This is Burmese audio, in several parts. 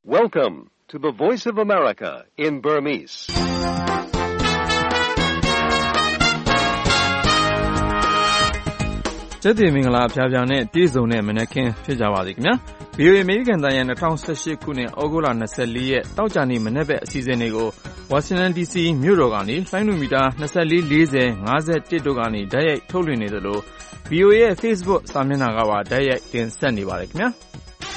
Welcome to the Voice of America in Burmese. ။ကျက်တည်မင်္ဂလာအဖျားဖျားနဲ့ပြည့်စုံတဲ့မနက်ခင်းဖြစ်ကြပါစေခင်ဗျာ။ VOA အမေရိကန်တိုင်းရဲ့2018ခုနှစ်ဩဂုတ်လ24ရက်တောက်ကြနေ့မနက်ဘက်အစီအစဉ်တွေကို Washington DC မြို့တော်ကနေလိုင်းနိုမီတာ2440 51တို့ကနေဓာတ်ရိုက်ထုတ်လွှင့်နေသလို VOA ရဲ့ Facebook စာမျက်နှာကပါဓာတ်ရိုက်တင်ဆက်နေပါတယ်ခင်ဗျာ။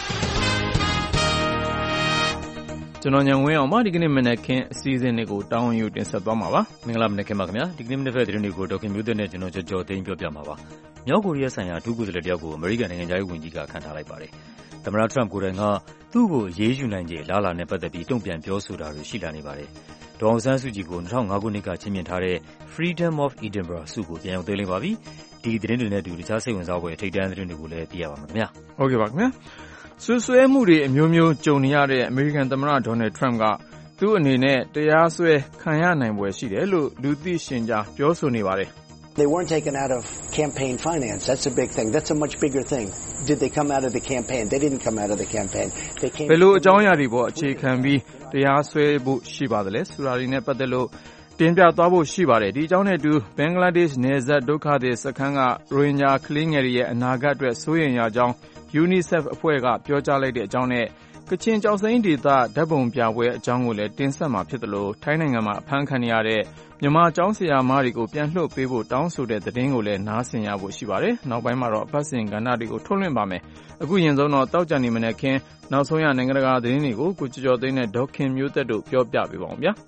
ကျွန်တော်ညံဝင်းအောင်ဒီကနေ့မနက်ခင်းအစီအစဉ်တွေကိုတောင်းယူတင်ဆက်သွားမှာပါ။မင်္ဂလာမနက်ခင်းပါခင်ဗျာ။ဒီကနေ့မနက်ဖက်သတင်းတွေကိုဒေါက်ခင်မျိုးသက်နဲ့ကျွန်တော်ကြော်သိန်းပြောပြမှာပါ။မြောက်ကိုရီးယားဆိုင်ရာအထူးကိုယ်စားလှယ်တယောက်ကိုအမေရိကန်နိုင်ငံခြားရေးဝန်ကြီးကခန့်ထားလိုက်ပါတယ်။သမ္မတထရမ့်ကိုယ်တိုင်ကသူ့ကိုအရေးယူနိုင်ခြေလားလာနဲ့ပတ်သက်ပြီးတုံ့ပြန်ပြောဆိုတာတွေရှိလာနေပါတယ်။ဒေါ်အောင်ဆန်းစုကြည်ကို2005ခုနှစ်ကချီးမြှင့်ထားတဲ့ Freedom of Edinburgh ဆုကိုပြန်ရောက်သွင်းလိုက်ပါပြီ။ဒီသတင်းတွေနဲ့အတူတခြားစိတ်ဝင်စားဖွယ်ထိပ်တန်းသတင်းတွေကိုလည်းသိရပါမယ်ခင်ဗျာ။ဟုတ်ကဲ့ပါခင်ဗျာ။ဆွဆွဲမှုတွေအမျိုးမျိုးကြုံနေရတဲ့အမေရိကန်သမ္မတဒေါ်နယ်ထရမ့်ကသူ့အနေနဲ့တရားစွဲခံရနိုင်ဖွယ်ရှိတယ်လို့လူသိရှင်ကြားပြောဆိုနေပါတယ်။ They weren't taken out of campaign finance. That's a big thing. That's a much bigger thing. Did they come out of the campaign? They didn't come out of the campaign. They came ဘယ်လိုအကြောင်းအရာတွေပေါ်အခြေခံပြီးတရားစွဲဖို့ရှိပါသလဲဆိုတာတွေနဲ့ပတ်သက်လို့တင်ပြသွားဖို့ရှိပါတယ်ဒီအကြောင်းနဲ့အတူဘင်္ဂလားဒေ့ရှ်နယ်စပ်ဒုက္ခသည်စခန်းကရိုဟင်ဂျာကလေးငယ်တွေရဲ့အနာဂတ်အတွက်စိုးရိမ်ရကြောင်း UNICEF အဖွဲ့ကပြောကြားလိုက်တဲ့အကြောင်းနဲ့ကချင်ကျောက်စိမ်းဒေသဓာတ်ပုံပြပွဲအကြောင်းကိုလည်းတင်ဆက်မှာဖြစ်တယ်လို့ထိုင်းနိုင်ငံမှာအဖမ်းခံရတဲ့မြန်မာကျောင်းဆရာမတွေကိုပြန်လွှတ်ပေးဖို့တောင်းဆိုတဲ့သတင်းကိုလည်းနားဆင်ရဖို့ရှိပါတယ်နောက်ပိုင်းမှာတော့အပတ်စဉ်ကဏ္ဍတွေကိုထုတ်လွှင့်ပါမယ်အခုရင်ဆုံးတော့တောက်ကြနေမနေ့ခင်းနောက်ဆုံးရနိုင်ငံတကာသတင်းတွေကိုကိုကျော်သိန်းနဲ့ဒေါခင်မျိုးသက်တို့ပြောပြပေးပါအောင်ဗျာ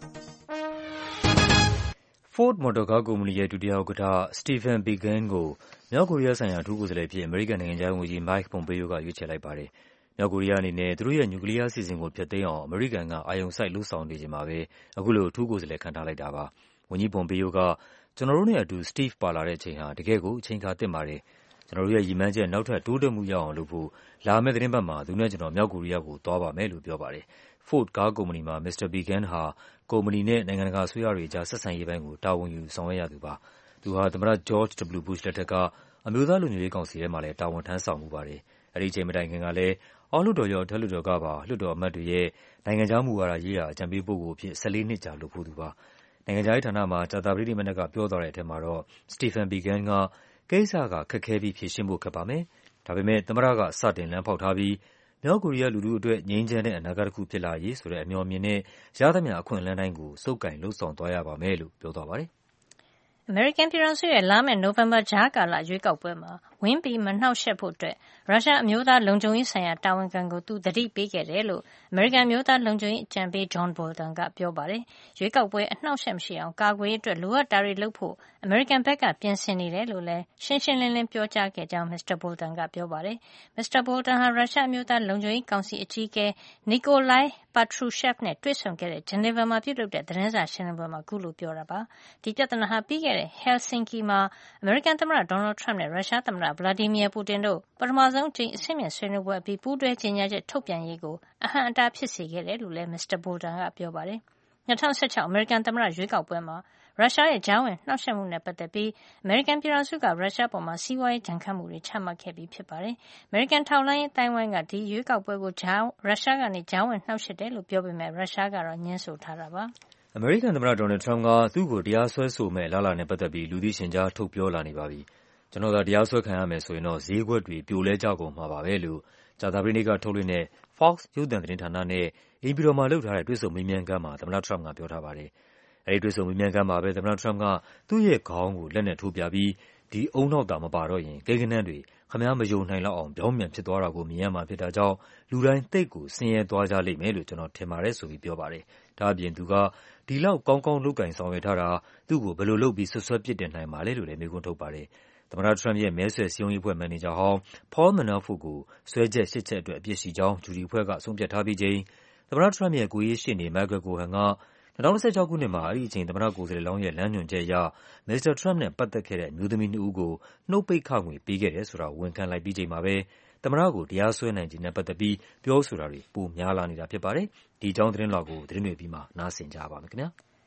Ford Motor Car ကုမ္ပဏီရဲ့ဒုတိယဥက္ကဋ္ဌ Stephen Biegun ကိုမြောက်ကိုရီးယားဆိုင်ရာအထူးကိုယ်စားလှယ်ဖြစ်အမေရိကန်နိုင်ငံခြားရေးဝန်ကြီး Mike Pompeo ကရွေးချယ်လိုက်ပါတယ်။မြောက်ကိုရီးယားအနေနဲ့သူတို့ရဲ့နျူကလ িয়ার အစီအစဉ်ကိုဖျက်သိမ်းအောင်အမေရိကန်ကအာရုံစိုက်လုပ်ဆောင်နေချိန်မှာပဲအခုလိုအထူးကိုယ်စားလှယ်ခန့်ထားလိုက်တာပါ။ဝန်ကြီး Pompeo ကကျွန်တော်တို့နဲ့အတူ Steve ပါလာတဲ့အချိန်ဟာတကယ့်ကိုအချိန်အခါသင့်ပါတယ်။ကျွန်တော်တို့ရဲ့ရည်မှန်းချက်နောက်ထပ်တိုးတက်မှုရအောင်လုပ်ဖို့လာမယ့်သတင်းပတ်မှာသူနဲ့ကျွန်တော်မြောက်ကိုရီးယားကိုသွားပါမယ်လို့ပြောပါတယ်။ Ford ကားကုမ္ပဏီမှာ Mr. Biegun ဟာကုမ္ပဏီနဲ့နိုင်ငံတကာအစိုးရတွေအကြားဆက်ဆံရေးပိုင်းကိုတာဝန်ယူဆောင်ရွက်ရသူပါ။သူဟာသမ္မတ George W. Bush လက်ထက်ကအမျိုးသားလုံခြုံရေးကောင်စီထဲမှာလည်းတာဝန်ထမ်းဆောင်မှုပါတယ်။အဲဒီအချိန်မတိုင်ခင်ကလည်းအောက်လွှတ်တော်ရောအထက်လွှတ်တော်ကပါလွှတ်တော်အမတ်တွေရဲ့နိုင်ငံခြားမူဝါဒရေးရာအကြံပေးပုဂ္ဂိုလ်အဖြစ်14နှစ်ကြာလုပ်ဖို့သူပါ။နိုင်ငံခြားရေးဌာနမှာကြာသပတေးနေ့မနက်ကပြောသွားတဲ့အထက်မှာတော့ Stephen Biegun ကကိစ္စကခက်ခဲပြီးဖြေရှင်းဖို့ခက်ပါမယ်။ဒါပေမဲ့သမ္မတကစတင်လမ်းဖောက်ထားပြီးမြောက်ကိုရီးယားလူထုအတွက်ငြိမ်းချမ်းတဲ့အနာဂတ်တစ်ခုဖြစ်လာရေးဆိုတဲ့အမျှော်အမြင်နဲ့ရသမျှအခွင့်အလမ်းတိုင်းကိုစုပ်ကိုင်လုပ်ဆောင်သွားရပါမယ်လို့ပြောသွားပါတယ်။အမေရိကန်ပြည်ထောင်စုရဲ့လာမယ့်နိုဝင်ဘာကြားကာလရွေးကောက်ပွဲမှာဝင်ပြီးမနှောက်ယှက်ဖို့အတွက်ရုရှားအမျိုးသားလုံခြုံရေးဆိုင်ရာတာဝန်ခံကိုသူသတိပေးခဲ့တယ်လို့အမေရိကန်အမျိုးသားလုံခြုံရေးအကြံပေး John Bolton ကပြောပါတယ်။ရွေးကောက်ပွဲအနှောက်အယှက်မရှိအောင်ကာကွယ်ရေးအတွက်လိုအပ်တာတွေလုပ်ဖို့အမေရိကန်ဘက်ကပြင်ဆင်နေတယ်လို့လည်းရှင်းရှင်းလင်းလင်းပြောကြားခဲ့ကြောင်း Mr. Bolton ကပြောပါတယ်။ Mr. Bolton ဟာရုရှားအမျိုးသားလုံခြုံရေးကောင်စီအကြီးအကဲ Nikolai Patrushev နဲ့တွေ့ဆုံခဲ့တဲ့ Geneva မှာပြုလုပ်တဲ့သတင်းစာရှင်းလင်းပွဲမှာအခုလိုပြောတာပါ။ဒီပြဿနာဟာပြီးခဲ့တဲ့ Helsinki မှာအမေရိကန်သမ္မတ Donald Trump နဲ့ရုရှားသမ္မတ Vladimir Putin တို့ပထမဆုံးအကြိမ်အဆင့်မြင့်ဆွေးနွေးပွဲအပြီးပူးတွဲကြေညာချက်ထုတ်ပြန်ရေးကိုအဟန့်အတားဖြစ်စေခဲ့တယ်လို့လည်း Mr. Bolton ကပြောပါတယ်။2016အမေရိကန်သမ္မတရွေးကောက်ပွဲမှာရုရှားရဲ့ကြားဝင်နှောက်ယှက်မှုနဲ့ပတ်သက်ပြီးအမေရိကန်ပြည်ထောင်စုကရုရှားပေါ်မှာစီးပွားရေးဒဏ်ခတ်မှုတွေချမှတ်ခဲ့ပြီးဖြစ်ပါတယ်။အမေရိကန်ထောက်လှမ်းရေးအသိုင်းအဝိုင်းကဒီရွေးကောက်ပွဲကိုရုရှားကနေကြားဝင်နှောက်ယှက်တယ်လို့ပြောပေမဲ့ရုရှားကတော့ငြင်းဆိုထားတာပါ။အမေရိကန်သမ္မတဒေါ်နယ်ထရမ့်ကသူ့ကိုတရားစွဲဆိုမဲ့လာလာနဲ့ပတ်သက်ပြီးလူသိရှင်ကြားထုတ်ပြောလာနေပါပြီ။ကျွန်တော်သာတရားစွဲခံရမယ်ဆိုရင်တော့ဈေးကွက်တွေပြိုလဲကျကုန်မှာပါပဲလို့ကြာသပတေးနေ့ကထုတ်လွှင့်တဲ့ Fox ရုပ်သံသတင်းဌာနနဲ့အိမ်ဖြူတော်မှာလုပ်ထားတဲ့တွေ့ဆုံမေးမြန်းခန်းမှာသမ္မတထရမ့်ကပြောထားပါတယ်။အဲဒီတွေ့ဆုံမေးမြန်းခန်းမှာပဲသမ္မတထရမ့်ကသူ့ရဲ့ခေါင်းကိုလက်နဲ့ထိုးပြပြီးဒီအုံနောက်တာမပါတော့ရင်ကိန်းဂဏန်းတွေခင်ဗျားမယုံနိုင်လောက်အောင်ပြောင်းပြန်ဖြစ်သွားတာကိုမြင်ရမှာဖြစ်တာကြောင့်လူတိုင်းသိပ်ကိုဆင်းရဲသွားကြလိမ့်မယ်လို့ကျွန်တော်ထင်ပါတယ်ဆိုပြီးပြောပါတယ်။ဒါ့အပြင်သူကဒီလောက်ကောင်းကောင်းလုပ်ကင်ဆောင်ရွက်ထားတာသူ့ကိုဘယ်လိုလုပ်ပြီးဆွဆွဲပစ်တင်နိုင်မှာလဲလို့လည်းမေးခွန်းထုတ်ပါတယ်။သမ္မတထရမ့်ရဲ့မဲဆွယ်စည်းရုံးရေးအဖွဲ့မန်နေဂျာဟောင်း Paul Manafort ကိုစွဲချက် 8 ချက်အတွက်အပြစ်ရှိကြောင်းဂျူရီအဖွဲ့ကဆုံးဖြတ်ထားပြီးချိန်သမ္မတထရမ့်ရဲ့ကိုယ်ရေးရှေ့နေ Michael Cohen က2016ခုနှစ်မှာအဲဒီအချိန်သမ္မတကိုယ်စားလှယ်လောင်းရဲ့လမ်းညွှန်ချက်အရမစ္စတာထရမ့်နဲ့ပတ်သက်ခဲ့တဲ့အမျိုးသမီး2ဦးကိုနှုတ်ပိတ်ခငွေပေးခဲ့တယ်ဆိုတာဝန်ခံလိုက်ပြီးချိန်မှာပဲသမ္မတကိုတရားစွဲနိုင်ခြေနဲ့ပတ်သက်ပြီးပြောဆိုတာတွေပိုများလာနေတာဖြစ်ပါတယ်။ဒီအကြောင်းသတင်းလွှာကိုသတင်းတွေပြီးမှနားဆင်ကြပါမယ်ခင်ဗျာ။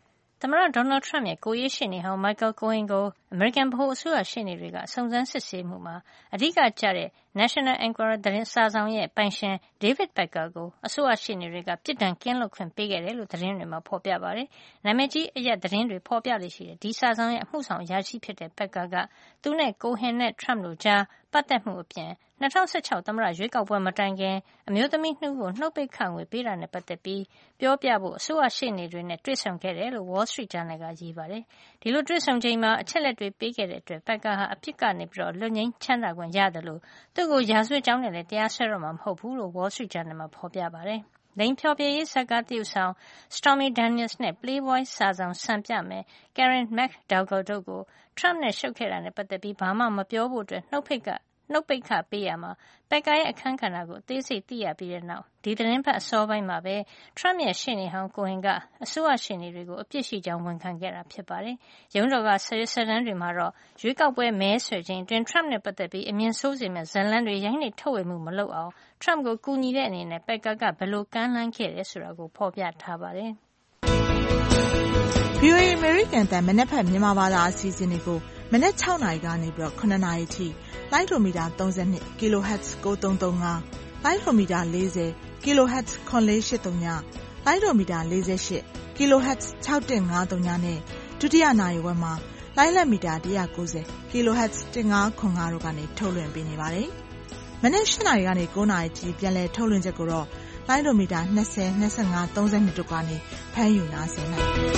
သမ္မတ Donald Trump ရဲ့ကိုယ်ရေးရှေ့နေဟောင်း Michael Cohen ကိုအမေရိကန်ဗဟိုအစိုးရရှေ့နေတွေကစုံစမ်းစစ်ဆေးမှုမှာအဓိကကျတဲ့ National Enquirer သတင်းစာစောင်ရဲ့ပိုင်ရှင် David Pecker ကိုအစိုးရရှေ့နေတွေကပြစ်ဒဏ်ကင်းလွတ်ခွင့်ပေးခဲ့တယ်လို့သတင်းတွေမှာဖော်ပြပါတယ်။နာမည်ကြီးအရက်သတင်းတွေဖော်ပြလေ့ရှိတဲ့ဒီစာစောင်ရဲ့အမှုဆောင်အရာရှိဖြစ်တဲ့ Pecker ကသူနဲ့ Cohen နဲ့ Trump တို့ကြားပတ်သက်မှုအပြင်2016 သမ္မတရွေးကောက်ပွဲမတိုင်ခင်အမျိုးသမီး2ဦးကိုနှုတ်ပိတ်ခငွေပေးတာနဲ့ပတ်သက်ပြီးပြောပြဖို့အစိုးရရှေ့နေတွေနဲ့တွေ့ဆုံခဲ့တယ်လို့ Wall Street Journal ကရေးပါတယ်။ဒီလိုတွေ့ဆုံချိန်မှာအချက်လက်တွေပေးခဲ့တဲ့အတွက် Pecker ဟာအဖြစ်ကနေလွတ်ငြိမ်းချမ်းသာခွင့်ရတယ်လို့သူ့ကိုရာဇဝတ်ကြောင်းနဲ့လည်းတရားစွဲတော့မှာမဟုတ်ဘူးလို့ Wall Street Journal မှာဖော်ပြပါတယ်။လိင်ဖျော်ဖြေရေးဇာတ်ကားသရုပ်ဆောင် Stormy Daniels နဲ့ Playboy စာစောင်စံပြမယ် Karen McDougal တို့ကို Trump နဲ့ရှုပ်ခဲ့တာနဲ့ပတ်သက်ပြီးဘာမှမပြောဖို့နှုတ်ပိတ်ခပေးရမှာ Pecker ရဲ့အခန်းကဏ္ဍကိုအသေးစိတ်သိရပြီးတဲ့နောက်ဒီသတင်းပတ်အစောပိုင်းမှာပဲ Trump ရဲ့ရှေ့နေဟောင်း Cohen ကအစိုးရရှေ့နေတွေကိုအပြစ်ရှိကြောင်းဝန်ခံခဲ့တာဖြစ်ပါတယ်။ရုံးတော်ကစာရွက်စာတမ်းတွေမှာတော့ရွေးကောက်ပွဲမဲဆွယ်ချိန်အတွင်း Trump နဲ့ပတ်သက်ပြီးအမြင်ဆိုးစေမယ့်ဇာတ်လမ်းတွေရိုက်နှိပ်ထုတ်ဝေမှုမလုပ်အောင် Trump ကိုကူညီတဲ့အနေနဲ့ Pecker ကဘယ်လိုကမ်းလှမ်းခဲ့တယ်ဆိုတာကိုဖော်ပြထားပါတယ်။ VOA American တန်မနက်ဖြန်မြန်မာဘာသာအစီအစဉ်တွေကိုမနက်6နာရီကနေပြီးတော့9နာရီထိလိုင်းဒိုမီတာ32 kHz 9335လိုင်းဒိုမီတာ40 kHz 9483လိုင်းဒိုမီတာ48 kHz 6153နဲ့ဒုတိယနာရီဝက်မှာလိုင်းလက်မီတာ190 kHz 1505တို့ကနေထုတ်လွှင့်ပေးနေပါတယ်။မနက်7နာရီကနေ9နာရီထိပြန်လည်ထုတ်လွှင့်ချက်ကိုတော့လိုင်းဒိုမီတာ20 25 32တို့ကနေဖမ်းယူနားဆင်နိုင်ပါတယ်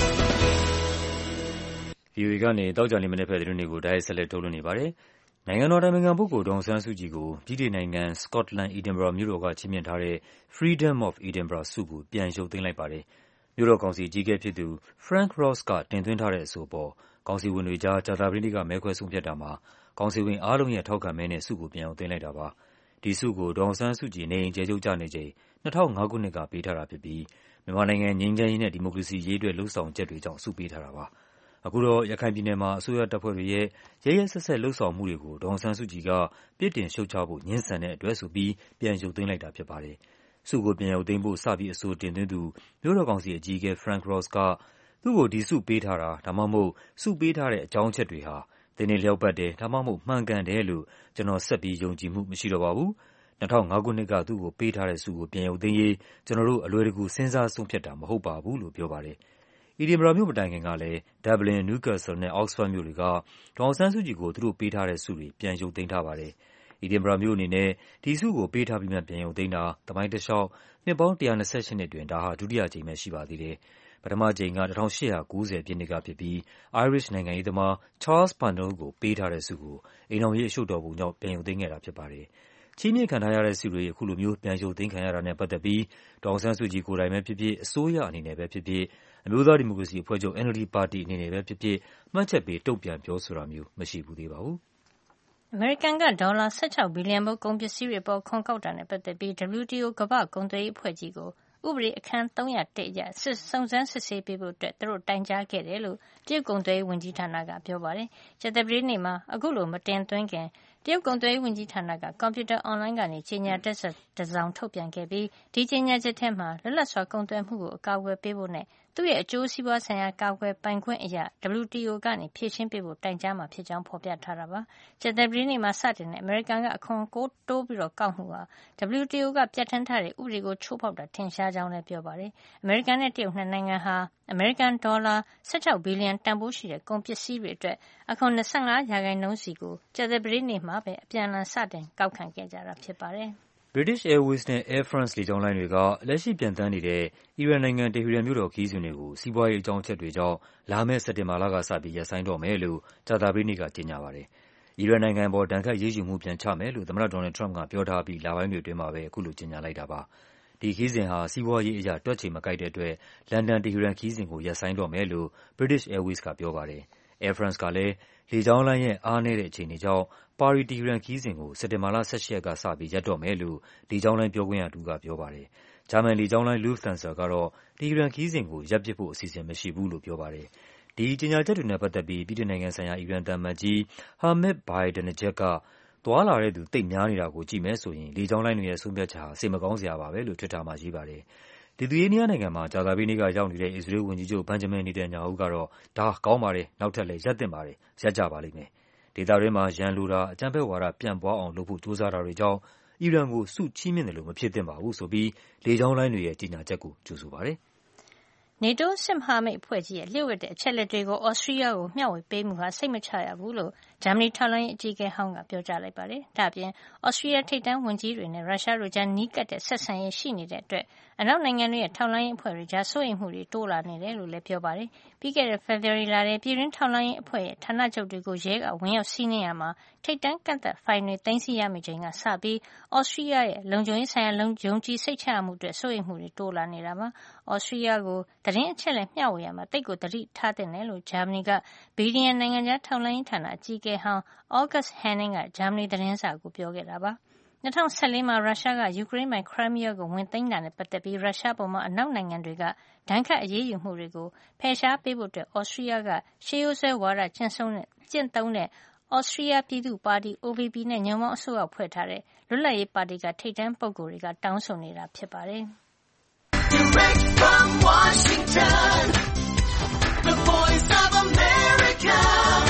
။ VOA ကနေတောက်ကြနေမနေ့ဖက်သတင်းတွေကိုတိုက်ရိုက်ဆက်လက်ထုတ်လွှင့်နေပါတယ်။နိုင်ငံတော်တိုင်ပင်ခံပုဂ္ဂိုလ်ဒေါ်အောင်ဆန်းစုကြည်ကိုဗြိတိန်နိုင်ငံ Scotland Edinburgh မြို့တော်ကချီးမြှင့်ထားတဲ့ Freedom of Edinburgh ဆုကိုပြန်ရုပ်သိမ်းလိုက်ပါတယ်။မြို့တော်ကောင်စီအကြီးအကဲဖြစ်သူ Frank Ross ကတင်သွင်းထားတဲ့အဆိုအပေါ်ကောင်စီဝင်တွေကြားကြာသပတေးနေ့ကမဲခွဲဆုံးဖြတ်တာမှာကောင်စီဝင်အားလုံးရဲ့ထောက်ခံမဲနဲ့ဆုကိုပြန်ရုပ်သိမ်းလိုက်တာပါ။ဒီဆုကိုဒေါ်အောင်ဆန်းစုကြည်နေအိမ်အကျယ်ချုပ်ကျနေချိန်2005ခုနှစ်ကပေးထားတာဖြစ်ပြီးမြန်မာနိုင်ငံငြိမ်းချမ်းရေးနဲ့ဒီမိုကရေစီရေးအတွက်လှုံ့ဆော်ချက်တွေကြောင့်ဆုပေးထားတာပါ။အခုတော့ရခိုင်ပြည်နယ်မှာအစိုးရတပ်ဖွဲ့တွေရဲ့ရဲရဲစက်စက်လှုံ့ဆော်မှုတွေကိုဒေါ်အောင်ဆန်းစုကြည်ကပြစ်တင်ရှုတ်ချဖို့ငြင်းဆန်တဲ့အတွက်ဆိုပြီးပြန်ရုပ်သိမ်းလိုက်တာဖြစ်ပါတယ်။ဆုကိုပြန်ရုပ်သိမ်းဖို့စပြီးအဆိုတင်သွင်းသူမြို့တော်ကောင်စီအကြီးအကဲ Frank Ross ကသူ့ကိုဒီဆုပေးထားတာဒါမှမဟုတ်ဆုပေးထားတဲ့အကြောင်းအချက်တွေဟာသင်္နေလျောက်ပတ်တယ်ဒါမှမဟုတ်မှန်ကန်တယ်လို့ကျွန်တော်ဆက်ပြီးယုံကြည်မှုမရှိတော့ပါဘူး။2005ခုနှစ်ကသူ့ကိုပေးထားတဲ့ဆုကိုပြန်ရုပ်သိမ်းရေးကျွန်တော်တို့အလွယ်တကူစဉ်းစားဆုံးဖြတ်တာမဟုတ်ပါဘူးလို့ပြောပါတယ်။ Edinburgh မြို့မတိုင်ခင်ကလည်း Dublin, Newcastle နဲ့ Oxford မြို့တွေကဒေါ်အောင်ဆန်းစုကြည်ကိုသူတို့ပေးထားတဲ့ဆုတွေပြန်ရုပ်သိမ်းထားပါတယ်။ Edinburgh မြို့အနေနဲ့ဒီဆုကိုပေးထားပြီးမှပြန်ရုပ်သိမ်းတာသမိုင်းတလျှောက်နှစ်ပေါင်း128နှစ်တွင်ဒါဟာဒုတိယကြိမ်ပဲရှိပါသေးတယ်။ပထမကြိမ်က1890ပြည့်နှစ်ကဖြစ်ပြီး Irish နိုင်ငံရေးသမား Charles Parnell ကိုပေးထားတဲ့ဆုကိုအိမ်ထောင်ရေးအရှုပ်တော်ပုံကြောင့်ပြန်ရုပ်သိမ်းခဲ့တာဖြစ်ပါတယ်။ချီးမြှင့်ခံထားရတဲ့ဆုတွေအခုလိုမျိုးပြန်ရုပ်သိမ်းခံရတာနဲ့ပတ်သက်ပြီးဒေါ်အောင်ဆန်းစုကြည်ကိုယ်တိုင်ပဲဖြစ်ဖြစ်အစိုးရအနေနဲ့ပဲဖြစ်ဖြစ်အမျိုးသားဒီမိုကရေစီအဖွဲ့ချုပ် NLD ပါတီအနေနဲ့ပဲဖြစ်ဖြစ်မှတ်ချက်ပေးတုံ့ပြန်ပြောဆိုတာမျိုးမရှိဘူးသေးပါဘူး။အမေရိကန်ကဒေါ်လာ16ဘီလီယံဖိုးကုန်ပစ္စည်းတွေပေါ်ခွန်ကောက်တာနဲ့ပတ်သက်ပြီး WTO ကမ္ဘာ့ကုန်သွယ်ရေးအဖွဲ့ကြီးကိုဥပဒေအခန်း301အရစုံစမ်းစစ်ဆေးပေးဖို့သူတို့တိုင်ကြားခဲ့တယ်လို့တရုတ်ကုန်သွယ်ရေးဝန်ကြီးဌာနကပြောပါတယ်။ကြာသပတေးနေ့မှာအခုလိုမတင်သွင်းခင်တရုတ်ကုန်သွယ်ရေးဝန်ကြီးဌာနကကွန်ပျူတာအွန်လိုင်းကနေကြေညာချက်တစောင်ထုတ်ပြန်ခဲ့ပြီးဒီကြေညာချက်ထဲမှာလွတ်လပ်စွာကုန်သွယ်မှုကိုအကာအကွယ်ပေးဖို့နဲ့သူ့ရဲ့အကျိုးစီးပွားဆိုင်ရာကာကွယ်ပိုင်ခွင့်အရ WTO ကနေဖြေရှင်းပေးဖို့တိုင်ကြားမှာဖြစ်ကြောင်းဖော်ပြထားတာပါ။ကြာသပတေးနေ့မှာစတင်တဲ့အမေရိကန်ကအခွန်တိုးပြီးကောက်မှုဟာ WTO ကပြဋ္ဌာန်းထားတဲ့ဥပဒေကိုချိုးဖောက်တာထင်ရှားကြောင်းလည်းပြောပါတယ်။အမေရိကန်နဲ့တရုတ်နှစ်နိုင်ငံဟာအမေရိကန်ဒေါ်လာ16ဘီလီယံတန်ဖိုးရှိတဲ့ကုန်ပစ္စည်းတွေအတွက်အခွန်25%စီကိုကြာသပတေးနေ့မှာပဲအပြန်အလှန်စတင်ကောက်ခံခဲ့ကြတာဖြစ်ပါတယ်။ British Airways နဲ့ Air France လေကြောင်းလိုင်းတွေကလက်ရှိပျံသန်းနေတဲ့အီရန်နိုင်ငံတီဟီရန်မြို့တော်ခရီးစဉ်တွေကိုစီးပွားရေးအကြောင်းအချက်တွေကြောင့်လာမယ့်စက်တင်ဘာလကစပြီးရပ်ဆိုင်းတော့မယ်လို့ကြာသပတေးနေ့ကကြေညာပါတယ်။အီရန်နိုင်ငံအပေါ်ဒဏ်ခတ်အရေးယူမှုပြန်ချမယ်လို့သမ္မတဒေါ်နယ်လ်ဒ် ထရမ့်ပ်ကပြောထားပြီးလပိုင်းတွေအတွင်းမှာပဲအခုလိုကြေညာလိုက်တာပါ။ဒီခရီးစဉ်ဟာစီးပွားရေးအရတွက်ချေမကိုက်တဲ့အတွက်လန်ဒန်-တီဟီရန်ခရီးစဉ်ကိုရပ်ဆိုင်းတော့မယ်လို့ British Airways ကပြောပါတယ်။ Air France ကလည်းလေကြောင်းလိုင်းရဲ့အားနည်းတဲ့အခြေအနေကြောင့်ပါရီ-တီဟီရန်ခရီးစဉ်ကိုစက်တင်ဘာလ18ရက်ကစပြီးရပ်တော့မယ်လို့လေကြောင်းလိုင်းပြောခွင့်ရတဦးကပြောပါတယ်။ဂျာမန်လေကြောင်းလိုင်း Lufthansa ကတော့တီဟီရန်ခရီးစဉ်ကိုရပ်ပစ်ဖို့အစီအစဉ်မရှိဘူးလို့ပြောပါတယ်။ဒီကြေညာချက်တွေနဲ့ပတ်သက်ပြီးဗြိတိန်နိုင်ငံဆိုင်ရာအီရန်သံအမတ်ကြီး Hamid Bahidinejad ကသွားလာတဲ့သူသိပ်များနေတာကိုကြည့်မယ်ဆိုရင်လေကြောင်းလိုင်းတွေရဲ့ဆုံးဖြတ်ချက်ဟာစိတ်မကောင်းစရာပါပဲလို့ Twitter မှာရေးပါတယ်။လစ်သူယေးနီးယားနိုင်ငံမှာကြာသပတေးနေ့ကရောက်နေတဲ့ အစ္စရေးလ်ဝန်ကြီးချုပ် Benjamin Netanyahu ကတော့ဒါကောင်းပါတယ်၊ နောက်ထပ်လည်းရပ်သင့်ပါတယ်၊ ရပ်ကြပါလိမ့်မယ်။ ဒေသတွင်းမှာရန်လိုတာ၊ အကြမ်းဖက်ဝါဒပြန့်ပွားအောင်လုပ်ဖို့ကြိုးစားတာတွေကြောင့် အီရန်ကိုဆုချီးမြှင့်သလိုမဖြစ်သင့်ပါဘူးဆိုပြီး လေကြောင်းလိုင်းတွေရဲ့ကြေညာချက်ကိုကြိုဆိုပါတယ်။ NATO စစ်မဟာမိတ်အဖွဲ့ကြီးရဲ့လျှို့ဝှက်တဲ့အချက်လက်တွေကို Austria ကိုမျှဝေပေးမှုဟာစိတ်မချရဘူးလို့ဂျာမနီထောက်လှမ်းရေးအကြီးအကဲဟောင်းကပြောကြားလိုက်ပါတယ်။ဒါ့အပြင် Austria ထိပ်တန်းဝန်ကြီးတွေနဲ့ရုရှားတို့ကြားနီးကပ်တဲ့ဆက်ဆံရေးရှိနေတဲ့အတွက်အနောက်နိုင်ငံတွေရဲ့ထောက်လှမ်းရေးအဖွဲ့တွေကြားစိုးရိမ်မှုတွေတိုးလာနေတယ်လို့လည်းပြောပါတယ်။ပြီးခဲ့တဲ့ ဖေဖေါ်ဝါရီလထဲပြည်တွင်းထောက်လှမ်းရေးအဖွဲ့ရဲ့ဌာနချုပ်တွေကိုရဲကဝင်ရောက်စီးနင်းရာမှာထိပ်တန်းကန့်သက်ဖိုင်တွေသိမ်းဆည်းရမိချိန်ကစပြီး Austria ရဲ့လုံခြုံရေးဆိုင်ရာယုံကြည်စိတ်ချရမှုအတွက်စိုးရိမ်မှုတွေတိုးလာနေတာပါ။ Austria ကိုသတင်းအချက်လက်မျှဝေရာမှာသိပ်ကိုသတိထားသင့်တယ်လို့ဂျာမနီကဘီလီယံနိုင်ငံခြားထောက်လှမ်းရေးဌာနအကြီးအကဲဟောင်း August Henning ကဂျာမနီသတင်းစာကိုပြောခဲ့တာပါ။2014မှာရုရှားကယူကရိန်းပိုင် Crimea ကိုဝင်သိမ်းတာနဲ့ပတ်သက်ပြီးရုရှားပေါ်အနောက်နိုင်ငံတွေကဒဏ်ခတ်အရေးယူမှုတွေကိုဖယ်ရှားပေးဖို့Austria ကရှေးရိုးစွဲဝါဒကျင့်သုံးတဲ့ Austria ပြည်သူ့ပါတီ OVP နဲ့ညွန့်ပေါင်းအစိုးရဖွဲ့ထားတဲ့လွတ်လပ်ရေးပါတီကထိပ်တန်းပုဂ္ဂိုလ်တွေကတောင်းဆိုနေတာဖြစ်ပါတယ်။ Direct from Washington, the voice of America,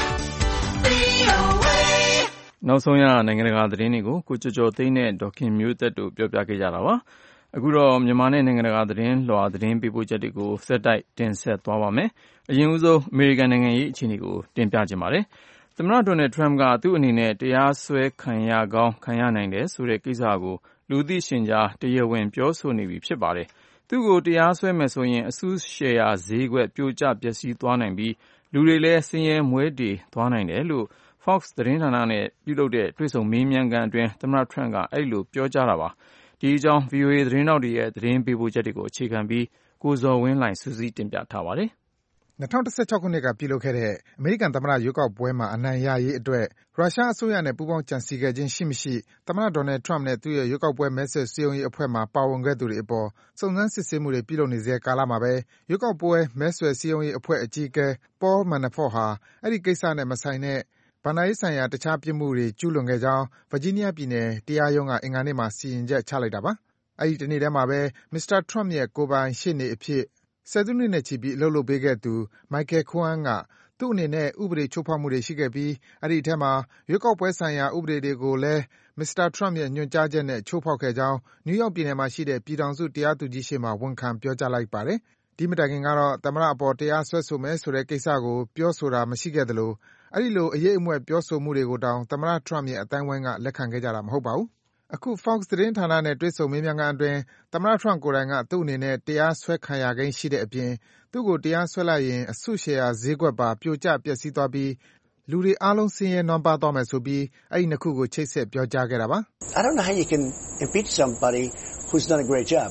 VOA. နောက်ဆုံးရနိုင်ငံတကာသတင်းတွေကိုကိုကျော်ကျော်သိန်းနဲ့ဒေါခင်မျိုးသက်တို့ပြောပြခဲ့ကြတာပါ။အခုတော့မြန်မာနဲ့နိုင်ငံတကာသတင်းလွှာသတင်းပေးပို့ချက်တွေကိုဆက်တိုက်တင်ဆက်သွားပါမယ်။အရင်ဦးဆုံးအမေရိကန်နိုင်ငံရေးအခြေအနေကိုတင်ပြခြင်းပါတယ်။သမ္မတဒေါ်နယ်ထရမ့်ကသူ့အနေနဲ့တရားစွဲခံရကောင်းခံရနိုင်တယ်ဆိုတဲ့ကိစ္စကိုလူသိရှင်ကြားတရားဝင်ပြောဆိုနေပြီဖြစ်ပါတယ်။သူ့ကိုတရားစွဲမယ်ဆိုရင်အစုရှယ်ယာဈေးကွက်ပြိုကျပျက်စီးသွားနိုင်ပြီးလူတွေလည်းဆင်းရဲမွဲတေသွားနိုင်တယ်လို့ Fox သတင်းဌာနနဲ့ပြုလုပ်တဲ့တွေ့ဆုံမေးမြန်းခန်းအတွင်းသမ္မတထရမ့်ကအဲဒီလိုပြောကြားတာပါ။ဒီအကြောင်း VOA သတင်းထောက်တွေရဲ့သတင်းပေးပို့ချက်တွေကိုအခြေခံပြီးကိုဇော်ဝင်းလှိုင်စုစည်းတင်ပြထားပါတယ်။ 2016 ခုနှစ်ကပြုလုပ်ခဲ့တဲ့အမေရိကန်သမ္မတရွေးကောက်ပွဲမှာအနိုင်ရရေးအတွက်ရုရှားအစိုးရနဲ့ပူးပေါင်းကြံစည်ခဲ့ခြင်းရှိမရှိသမ္မတဒေါ်နယ်ထရမ့်နဲ့သူ့ရဲ့ရွေးကောက်ပွဲမဲဆွယ်စည်းရုံးရေးအဖွဲ့မှာပါဝင်ခဲ့သူတွေအပေါ်စုံစမ်းစစ်ဆေးမှုတွေပြုလုပ်နေဆဲကာလမှာပဲရွေးကောက်ပွဲမဲဆွယ်စည်းရုံးရေးအဖွဲ့အကြီးအကဲ Paul Manafort ဟာအဲဒီကိစ္စနဲ့မဆိုင်တဲ့ဘဏ္ဍာရေးဆိုင်ရာတခြားပြစ်မှုတွေကျူးလွန်ခဲ့ကြောင်း Virginia ပြည်နယ်တရားရုံးကအင်္ဂါနေ့မှာစီရင်ချက်ချလိုက်တာပါ။အဲဒီတနေ့ထဲမှာပဲမစ္စတာထရမ့်ရဲ့ကိုယ်ပိုင်ရှေ့နေအဖြစ်ဆယ်စုနှစ်နဲ့ချီပြီးအလုပ်လုပ်ပေးခဲ့သူ Michael Cohen ကသူ့အနေနဲ့ဥပဒေချိုးဖောက်မှုတွေရှိခဲ့ပြီးအဲဒီအထဲမှာရွေးကောက်ပွဲဆိုင်ရာဥပဒေတွေကိုလည်းမစ္စတာထရမ့်ရဲ့ညွှန်ကြားချက်နဲ့ချိုးဖောက်ခဲ့ကြောင်းနယူးယောက်ပြည်နယ်မှာရှိတဲ့ပြည်ထောင်စုတရားသူကြီးရှေ့မှာဝန်ခံပြောကြားလိုက်ပါတယ်။ဒီမတိုင်ခင်ကတော့သမ္မတအပေါ်တရားစွဲဆိုမယ်ဆိုတဲ့ကိစ္စကိုပြောဆိုတာမရှိခဲ့သလိုအဲဒီလိုအရိပ်အမြွက်ပြောဆိုမှုတွေကိုတောင်သမ္မတထရမ့်ရဲ့အသိုင်းအဝိုင်းကလက်ခံခဲ့ကြတာမဟုတ်ပါဘူး။အခု Fox သတင်းဌာနနဲ့တွေ့ဆုံမေးမြန်းခန်းအတွင်းသမ္မတထရမ့်ကိုယ်တိုင်ကသူ့အနေနဲ့တရားစွဲခံရကိန်းရှိတဲ့အပြင်သူ့ကိုတရားစွဲလိုက်ရင်အစုရှယ်ယာဈေးကွက်ပါပြိုကျပျက်စီးသွားပြီးလူတွေအားလုံးဆင်းရဲနွမ်းပါးသွားမယ်ဆိုပြီးအဲဒီနှစ်ခုကိုချိတ်ဆက်ပြောကြားခဲ့တာပါ။ I don't know how you can impeach somebody who's done a great job.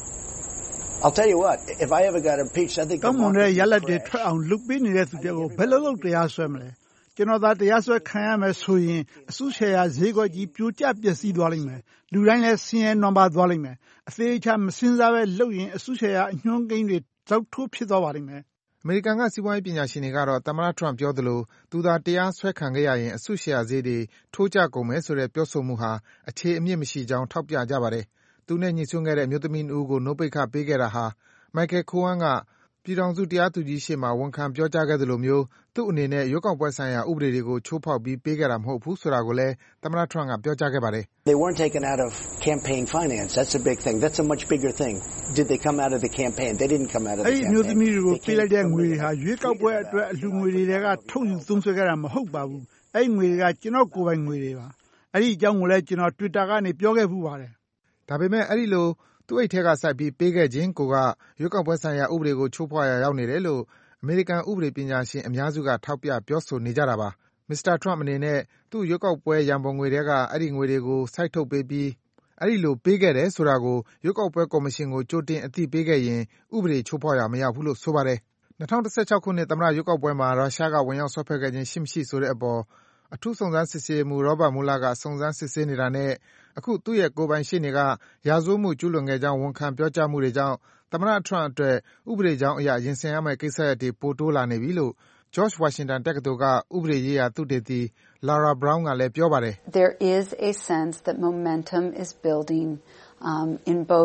I'll tell you what, if I ever got impeached, I think ကောင်းမွန်တဲ့ရလဒ်တွေထွက်အောင်လုပ်ပေးနေတဲ့သူတွေကိုဘယ်လိုလုပ်တရားစွဲမလဲ။ကျွန်တော်သာတရားစွဲခံရမယ်ဆိုရင်အစုရှယ်ယာဈေးကွက်ကြီးပြိုကျပျက်စီးသွားလိမ့်မယ်။လူတိုင်းလည်းဆင်းရဲနွမ်းပါးသွားလိမ့်မယ်။အသေးချာမစင်စားပဲလုပ်ရင်အစုရှယ်ယာအညွှန်းကိန်းတွေဇောက်ထိုးဖြစ်သွားပါလိမ့်မယ်။အမေရိကန်ကစီးပွားရေးပညာရှင်တွေကတော့သမ္မတထရမ့်ပြောသလိုသူသာတရားစွဲခံခဲ့ရရင်အစုရှယ်ယာဈေးတွေထိုးကျကုန်မယ်ဆိုတဲ့ပြောဆိုမှုဟာအခြေအမြစ်မရှိကြောင်းထောက်ပြကြပါတယ်။သူနဲ့ညှိစွန်းခဲ့တဲ့အမျိုးသမီး2ဦးကိုနို့ပိတ်ခပေးခဲ့တာဟာ Michael Cohen ကပြည်ထောင်စုတရားသူကြီးရှေ့မှာဝန်ခံပြောကြားခဲ့သလိုမျိုးသူ့အနေနဲ့ရွေးကောက်ပွဲဆိုင်ရာဥပဒေတွေကိုချိုးဖောက်ပြီးပေးခဲ့တာမဟုတ်ဘူးဆိုတာကိုလည်းသမ္မတထရမ့်ကပြောကြားခဲ့ပါတယ်။ They weren't taken out of campaign finance. That's a big thing. That's a much bigger thing. Did they come out of the campaign? They didn't come out of the campaign. အဲဒီမျိုးသမီးတွေကိုပေးလိုက်တဲ့ငွေတွေဟာရွေးကောက်ပွဲအတွက်အလှူငွေတွေကထုတ်ယူသုံးစွဲခဲ့တာမဟုတ်ပါဘူး။အဲဒီငွေတွေကကျွန်တော်ကိုယ်ပိုင်ငွေတွေပါ။အဲဒီအကြောင်းကိုလည်းကျွန်တော် Twitter ကနေပြောခဲ့ဖူးပါတယ်။ဒါပေမဲ့အဲဒီလိုသူ့အိတ်ထဲကစိုက်ပြီးပေးခဲ့ခြင်းကိုကရွေးကောက်ပွဲဆိုင်ရာဥပဒေကိုချိုးဖောက်ရာရောက်နေတယ်လို့အမေရိကန်ဥပဒေပညာရှင်အများစုကထောက်ပြပြောဆိုနေကြတာပါ။မစ္စတာထရမ့်အနေနဲ့သူ့ရွေးကောက်ပွဲရန်ပုံငွေထဲကအဲဒီငွေတွေကိုစိုက်ထုတ်ပေးပြီးအဲဒီလိုပေးခဲ့တယ်ဆိုတာကိုရွေးကောက်ပွဲကော်မရှင်ကိုကြိုတင်အသိပေးခဲ့ရင်ဥပဒေချိုးဖောက်ရာမရောက်ဘူးလို့ဆိုပါတယ်။2016ခုနှစ်သမ္မတရွေးကောက်ပွဲမှာရုရှားကဝင်ရောက်စွက်ဖက်ခဲ့ခြင်းရှိမရှိဆိုတဲ့အပေါ်အထူးစုံစမ်းစစ်ဆေးရေးမှူး Robert Mueller ကစုံစမ်းစစ်ဆေးနေတာနဲ့အခုသူ့ရဲ့ကိုယ်ပိုင်ရှေ့နေကရာဇဝတ်မှုကျူးလွန်ခဲ့ကြောင်းဝန်ခံပြောကြားမှုတွေကြောင့်သမ္မတထရမ့်အတွက်ဥပဒေကြောင်းအရရင်ဆိုင်ရမယ့်ကိစ္စရပ်တွေပိုတိုးလာနေပြီလို့ George Washington တက္ကသိုလ်ကဥပဒေရေးရာသုတေသီ Laura Brown ကလည်းပြောပါတယ်။ There is a sense that momentum is building in both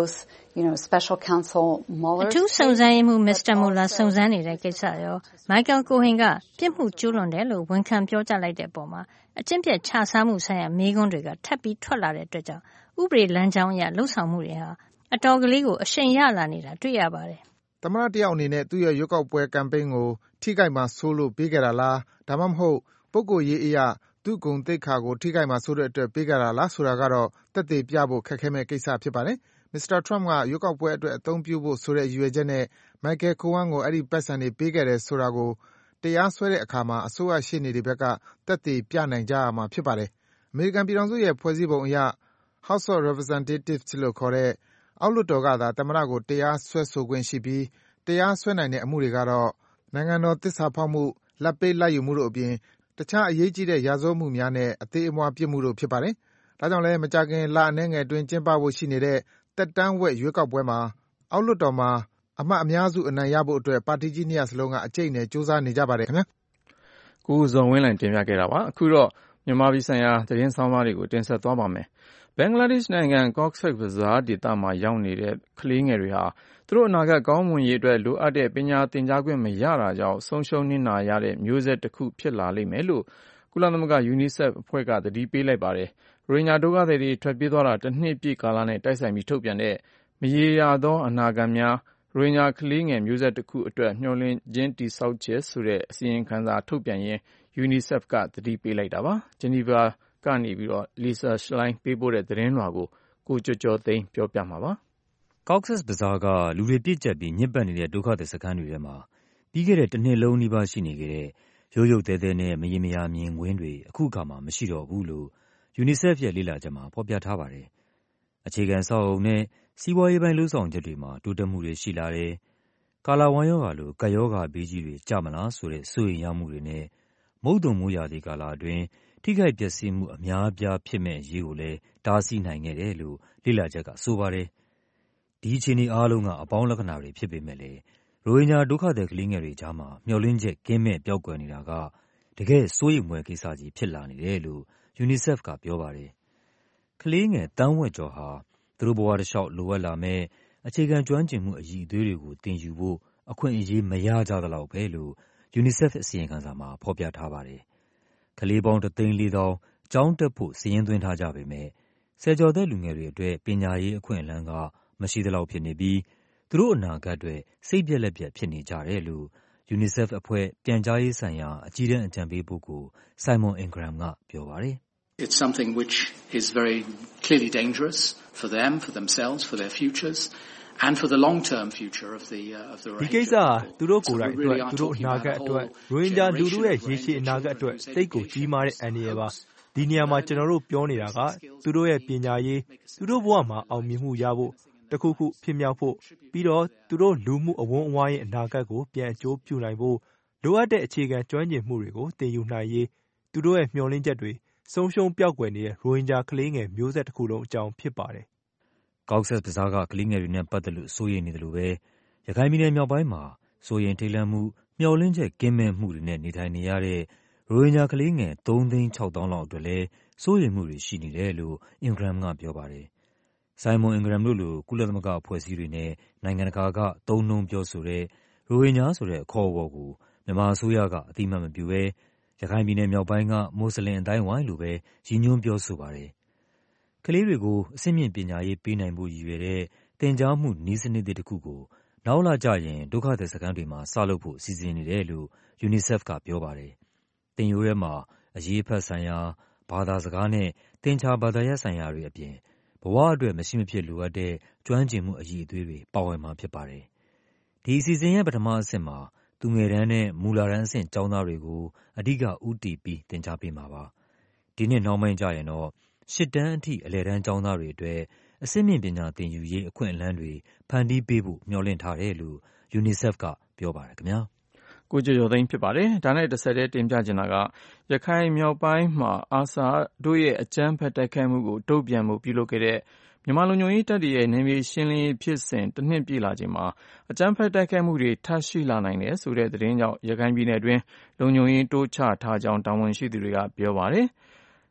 Special Counsel Mueller အထူးစုံစမ်းရေးမှူး Mr. Mueller စုံစမ်းနေတဲ့ကိစ္စရော Michael Cohen ကပြစ်မှုကျူးလွန်တယ်လို့ဝန်ခံပြောကြားလိုက်တဲ့အပေါ်မှာအကျင့်ပြတ်ခြစားမှုဆိုင်ရာမေးခွန်းတွေကထပ်ပြီးထွက်လာတဲ့အတွက်ကြောင့်ဥပဒေလမ်းကြောင်းအရလှုပ်ဆောင်မှုတွေဟာအတော်ကလေးကိုအရှိန်ရလာနေတာတွေ့ရပါတယ်သမ္မတတယောက်အနေနဲ့သူ့ရဲ့ရွေးကောက်ပွဲကမ်ပိန်းကိုထိခိုက်မှာစိုးလို့ပေးခဲ့တာလားဒါမှမဟုတ်ပုဂ္ဂိုလ်ရေးအရာသူ့ဂုဏ်သိက္ခာကိုထိခိုက်မှာစိုးတဲ့အတွက်ပေးခဲ့တာလားဆိုတာကတော့သက်သေပြဖို့ခက်ခဲမဲ့ကိစ္စဖြစ်ပါတယ်မစ္စတာထရမ့်ကရွေးကောက်ပွဲအတွက်အသုံးပြုဖို့ဆိုတဲ့ရည်ရွယ်ချက်နဲ့ Michael Cohen ကိုအဲ့ဒီပတ်စံတွေပေးခဲ့တယ်ဆိုတာကိုတရားစွဲတဲ့အခါမှာအစိုးရရှေ့နေတွေဘက်ကသက်သေပြနိုင်ကြရမှာဖြစ်ပါတယ်အမေရိကန်ပြည်ထောင်စုရဲ့ဖွဲ့စည်းပုံအရ House of Representatives လို့ခေါ်တဲ့အောက်လွှတ်တော်ကသာသမ္မတကိုတရားစွဲဆိုခွင့်ရှိပြီးတရားစွဲနိုင်တဲ့အမှုတွေကတော့နိုင်ငံတော်သစ္စာဖောက်မှုလာဘ်ပေးလာဘ်ယူမှုတို့အပြင်တခြားအရေးကြီးတဲ့ရာဇဝတ်မှုများနဲ့အသေးအမွှားပြစ်မှုတို့ဖြစ်ပါတယ်ဒါကြောင့်လည်းမကြာခင်လအနည်းငယ်အတွင်းကျင်းပဖို့ရှိနေတဲ့သက်တမ်းဝက်ရွေးကောက်ပွဲမှာအောက်လွှတ်တော်မှာအမတ်အများစုအနိုင်ရဖို့အတွက်ပါတီကြီးနှစ်ရပ်စလုံးကအကြိတ်နဲ့စူးစမ်းနေကြပါတယ်ခင်ဗျာကိုဇော်ဝင်းလှိုင်တင်ပြခဲ့တာပါအခုတော့မြန်မာပြည်ဆိုင်ရာသတင်းဆောင်မတွေကိုတင်ဆက်သွားပါမယ်ဘင်္ဂလားဒေ့ရှ်နိုင်ငံ Cox's Bazar ဒေသမှာရောက်နေတဲ့ကလေးငယ်တွေဟာသူတို့အနာဂတ်ကောင်းမွန်ရေးအတွက်လိုအပ်တဲ့ပညာသင်ကြားခွင့်မရတာကြောင့်ဆုံးရှုံးနစ်နာရတဲ့မျိုးဆက်တစ်ခုဖြစ်လာလိမ့်မယ်လို့ကုလသမဂ္ဂ UNICEF အဖွဲ့ကသတိပေးလိုက်ပါတယ်။ရိုဟင်ဂျာဒုက္ခသည်တွေထွက်ပြေးသွားတာတစ်နှစ်ပြည့်ကာလနဲ့တိုက်ဆိုင်ပြီးထုတ်ပြန်တဲ့မရေရာသောအနာဂတ်များရိုဟင်ဂျာကလေးငယ်မျိုးဆက်တစ်ခုအတွက်မျှော်လင့်ခြင်းတည်ဆောက်ချက်ဆိုတဲ့အစီရင်ခံစာထုတ်ပြန်ရင်း UNICEF ကသတိပေးလိုက်တာပါ။ဂျနီဗာကနေပြီးတော့ Lisa Schlein ပေးပို့တဲ့သတင်းလွှာကိုကျော်ကျော်သိန်းပြောပြမှာပါ။ Cox's Bazar ကလူတွေပြည့်ကျပ်ပြီးညစ်ပတ်နေတဲ့ဒုက္ခသည်စခန်းတွေထဲမှာပြီးခဲ့တဲ့တစ်နှစ်လုံးနီးပါးရှိနေခဲ့တဲ့ရုပ်ရုပ်သဲသဲနဲ့မရေမရာမြင်ကွင်းတွေအခုအခါမှာမရှိတော့ဘူးလို့ UNICEF ရဲ့လေ့လာချက်မှာဖော်ပြထားပါတယ်။အခြေခံစောင့်အုံနဲ့စီးပွားရေးပိုင်းလုပ်ဆောင်ချက်တွေမှာတိုးတက်မှုတွေရှိလာတယ်။ကာလာဝမ်းရောဂါလိုကပ်ရောဂါဘေးကြီးတွေကျမလားဆိုတဲ့စိုးရိမ်ရမှုတွေနဲ့မုတ်သုန်မိုးရာသီကာလအတွင်းထိခိုက်ပျက်စီးမှုအများအပြားဖြစ်မဲ့အရေးကိုလည်းတားဆီးနိုင်ခဲ့တယ်လို့လေ့လာချက်ကဆိုပါတယ်။ဒီအခြေအနေအားလုံးကအပေါင်းလက္ခဏာတွေဖြစ်ပေမဲ့လည်းရိုဟင်ဂျာဒုက္ခသည်ကလေးငယ်တွေကြားမှာမျှော်လင့်ချက်ကင်းမဲ့ပျောက်ကွယ်နေတာကတကယ်စိုးရိမ်ဖွယ်ကိစ္စကြီးဖြစ်လာနေတယ်လို့ UNICEF ကပြောပါတယ်။ကလေးငယ်တန်းဝက်ကျော်ဟာသူတို့ဘဝတစ်လျှောက်လိုအပ်လာမဲ့အခြေခံကျွမ်းကျင်မှုအရည်အသွေးတွေကိုသင်ယူဖို့အခွင့်အရေးမရကြသလောက်ပဲလို့ UNICEF အစီရင်ခံစာမှာဖော်ပြထားပါတယ်။ကလေးပေါင်း 1,400,000 ကျောင်းတက်ဖို့စာရင်းသွင်းထားကြပေမဲ့ဆယ်ကျော်သက်လူငယ်တွေအတွက်ပညာရေးအခွင့်အလမ်းကမရှိသလောက်ဖြစ်နေပြီးသူတို့အနာဂတ်အတွက်စိတ်ပျက်လက်ပျက်ဖြစ်နေကြတယ်လို့ UNICEF အဖွဲ့ပြန်ကြားရေးဆိုင်ရာအကြီးတန်းအကြံပေးပုဂ္ဂိုလ် Simon Ingram ကပြောပါတယ်။ It's something which is very clearly dangerous for them, for themselves, for their futures, and for the long-term future of the Rohingya. ဒီကိစ္စဟာသူတို့ကိုယ်တိုင်အတွက်သူတို့အနာဂတ်အတွက်ရိုဟင်ဂျာလူထုရဲ့ရေရှည်အနာဂတ်အတွက်သိပ်ကိုကြီးမားတဲ့အန္တရာယ်ပါ။ဒီနေရာမှာကျွန်တော်တို့ပြောနေတာကသူတို့ရဲ့ပညာရေးသူတို့ဘဝမှာအောင်မြင်မှုရဖို့တခုခုဖြစ်မြောက်ဖို့ပြီးတော့သူတို့လူမှုအဝန်းအဝိုင်းရဲ့အနာဂတ်ကိုပြန်အကျိုးပြုနိုင်ဖို့လိုအပ်တဲ့အခြေခံကျွမ်းကျင်မှုတွေကိုသင်ယူနိုင်ရေးသူတို့ရဲ့မျှော်လင့်ချက်တွေဆုံးရှုံးပျောက်ကွယ်နေတဲ့ရိုဟင်ဂျာကလေးငယ်မျိုးဆက်တစ်ခုလုံးအကြောင်းဖြစ်ပါတယ်။ Cox's Bazar ကကလေးငယ်တွေနဲ့ပတ်သက်လို့စိုးရိမ်နေတယ်လို့ပဲရခိုင်ပြည်နယ်မြောက်ပိုင်းမှာစိုးရိမ်ထိတ်လန့်မှုမျှော်လင့်ချက်ကင်းမဲ့မှုတွေနဲ့နေထိုင်နေရတဲ့ရိုဟင်ဂျာကလေးငယ် 3,600,000 လောက်အတွက်လည်းစိုးရိမ်မှုတွေရှိနေတယ်လို့ Ingram ကပြောပါတယ်။ Simon Ingram တို့လိုကုလသမဂ္ဂအဖွဲ့အစည်းတွေနဲ့နိုင်ငံတကာကသုံးနှုန်းပြောဆိုတဲ့ရိုဟင်ဂျာဆိုတဲ့အခေါ်အဝေါ်ကိုမြန်မာအစိုးရကအသိအမှတ်မပြုဘဲရခိုင်ပြည်နယ်မြောက်ပိုင်းကမွတ်စလင်အတိုင်းအဝိုင်းလိုပဲရည်ညွှန်းပြောဆိုပါတယ်။ကလေးတွေကိုအဆင့်မြင့်ပညာရေးပေးနိုင်ဖို့ရည်ရွယ်တဲ့သင်ကြားမှုနည်းစနစ်တစ်ခုကိုနောက်လကျရင်ဒုက္ခသည်စခန်းတွေမှာစလုပ်ဖို့စီစဉ်နေတယ်လို့ UNICEF ကပြောပါတယ်။သင်ရိုးထဲမှာအရေးဖတ်ဆိုင်ရာဘာသာစကားနဲ့သင်္ချာဘာသာရပ်ဆိုင်ရာတွေအပြင်ဘဝအတွက်မရှိမဖြစ်လိုအပ်တဲ့ကျွမ်းကျင်မှုအရည်အသွေးတွေပါဝင်မှာဖြစ်ပါတယ်။ဒီအစီအစဉ်ရဲ့ပထမအဆင့်မှာသူငယ်တန်းနဲ့မူလတန်းအဆင့်ကျောင်းသားတွေကိုအဓိကဦးတည်ပြီးသင်ကြားပေးမှာပါ။ဒီနှစ်နှောင်းပိုင်းကျရင်တော့8တန်းအထိအလယ်တန်းကျောင်းသားတွေအတွက်အဆင့်မြင့်ပညာသင်ယူရေးအခွင့်အလမ်းတွေဖန်တီးပေးဖို့မျှော်လင့်ထားတယ်လို့ UNICEF ကပြောပါတယ်ခင်ဗျာ။ကိုကျော်ကျော်သိန်းဖြစ်ပါတယ်။ဒါနဲ့တစ်ဆက်တည်းတင်ပြချင်တာကရခိုင်မြောက်ပိုင်းမှာARSAတို့ရဲ့အကြမ်းဖက်တိုက်ခိုက်မှုကိုတုံ့ပြန်မှုပြုလုပ်ခဲ့တဲ့မြန်မာလုံခြုံရေးတပ်တွေရဲ့နယ်မြေရှင်းလင်းရေးဖြစ်စဉ်တစ်နှစ်ပြည့်လာချိန်မှာအကြမ်းဖက်တိုက်ခိုက်မှုတွေထပ်ရှိလာနိုင်တယ်ဆိုတဲ့သတင်းကြောင့်ရခိုင်ပြည်နယ်တွင်းလုံခြုံရေးတိုးချထားကြောင်းတာဝန်ရှိသူတွေကပြောပါတယ်။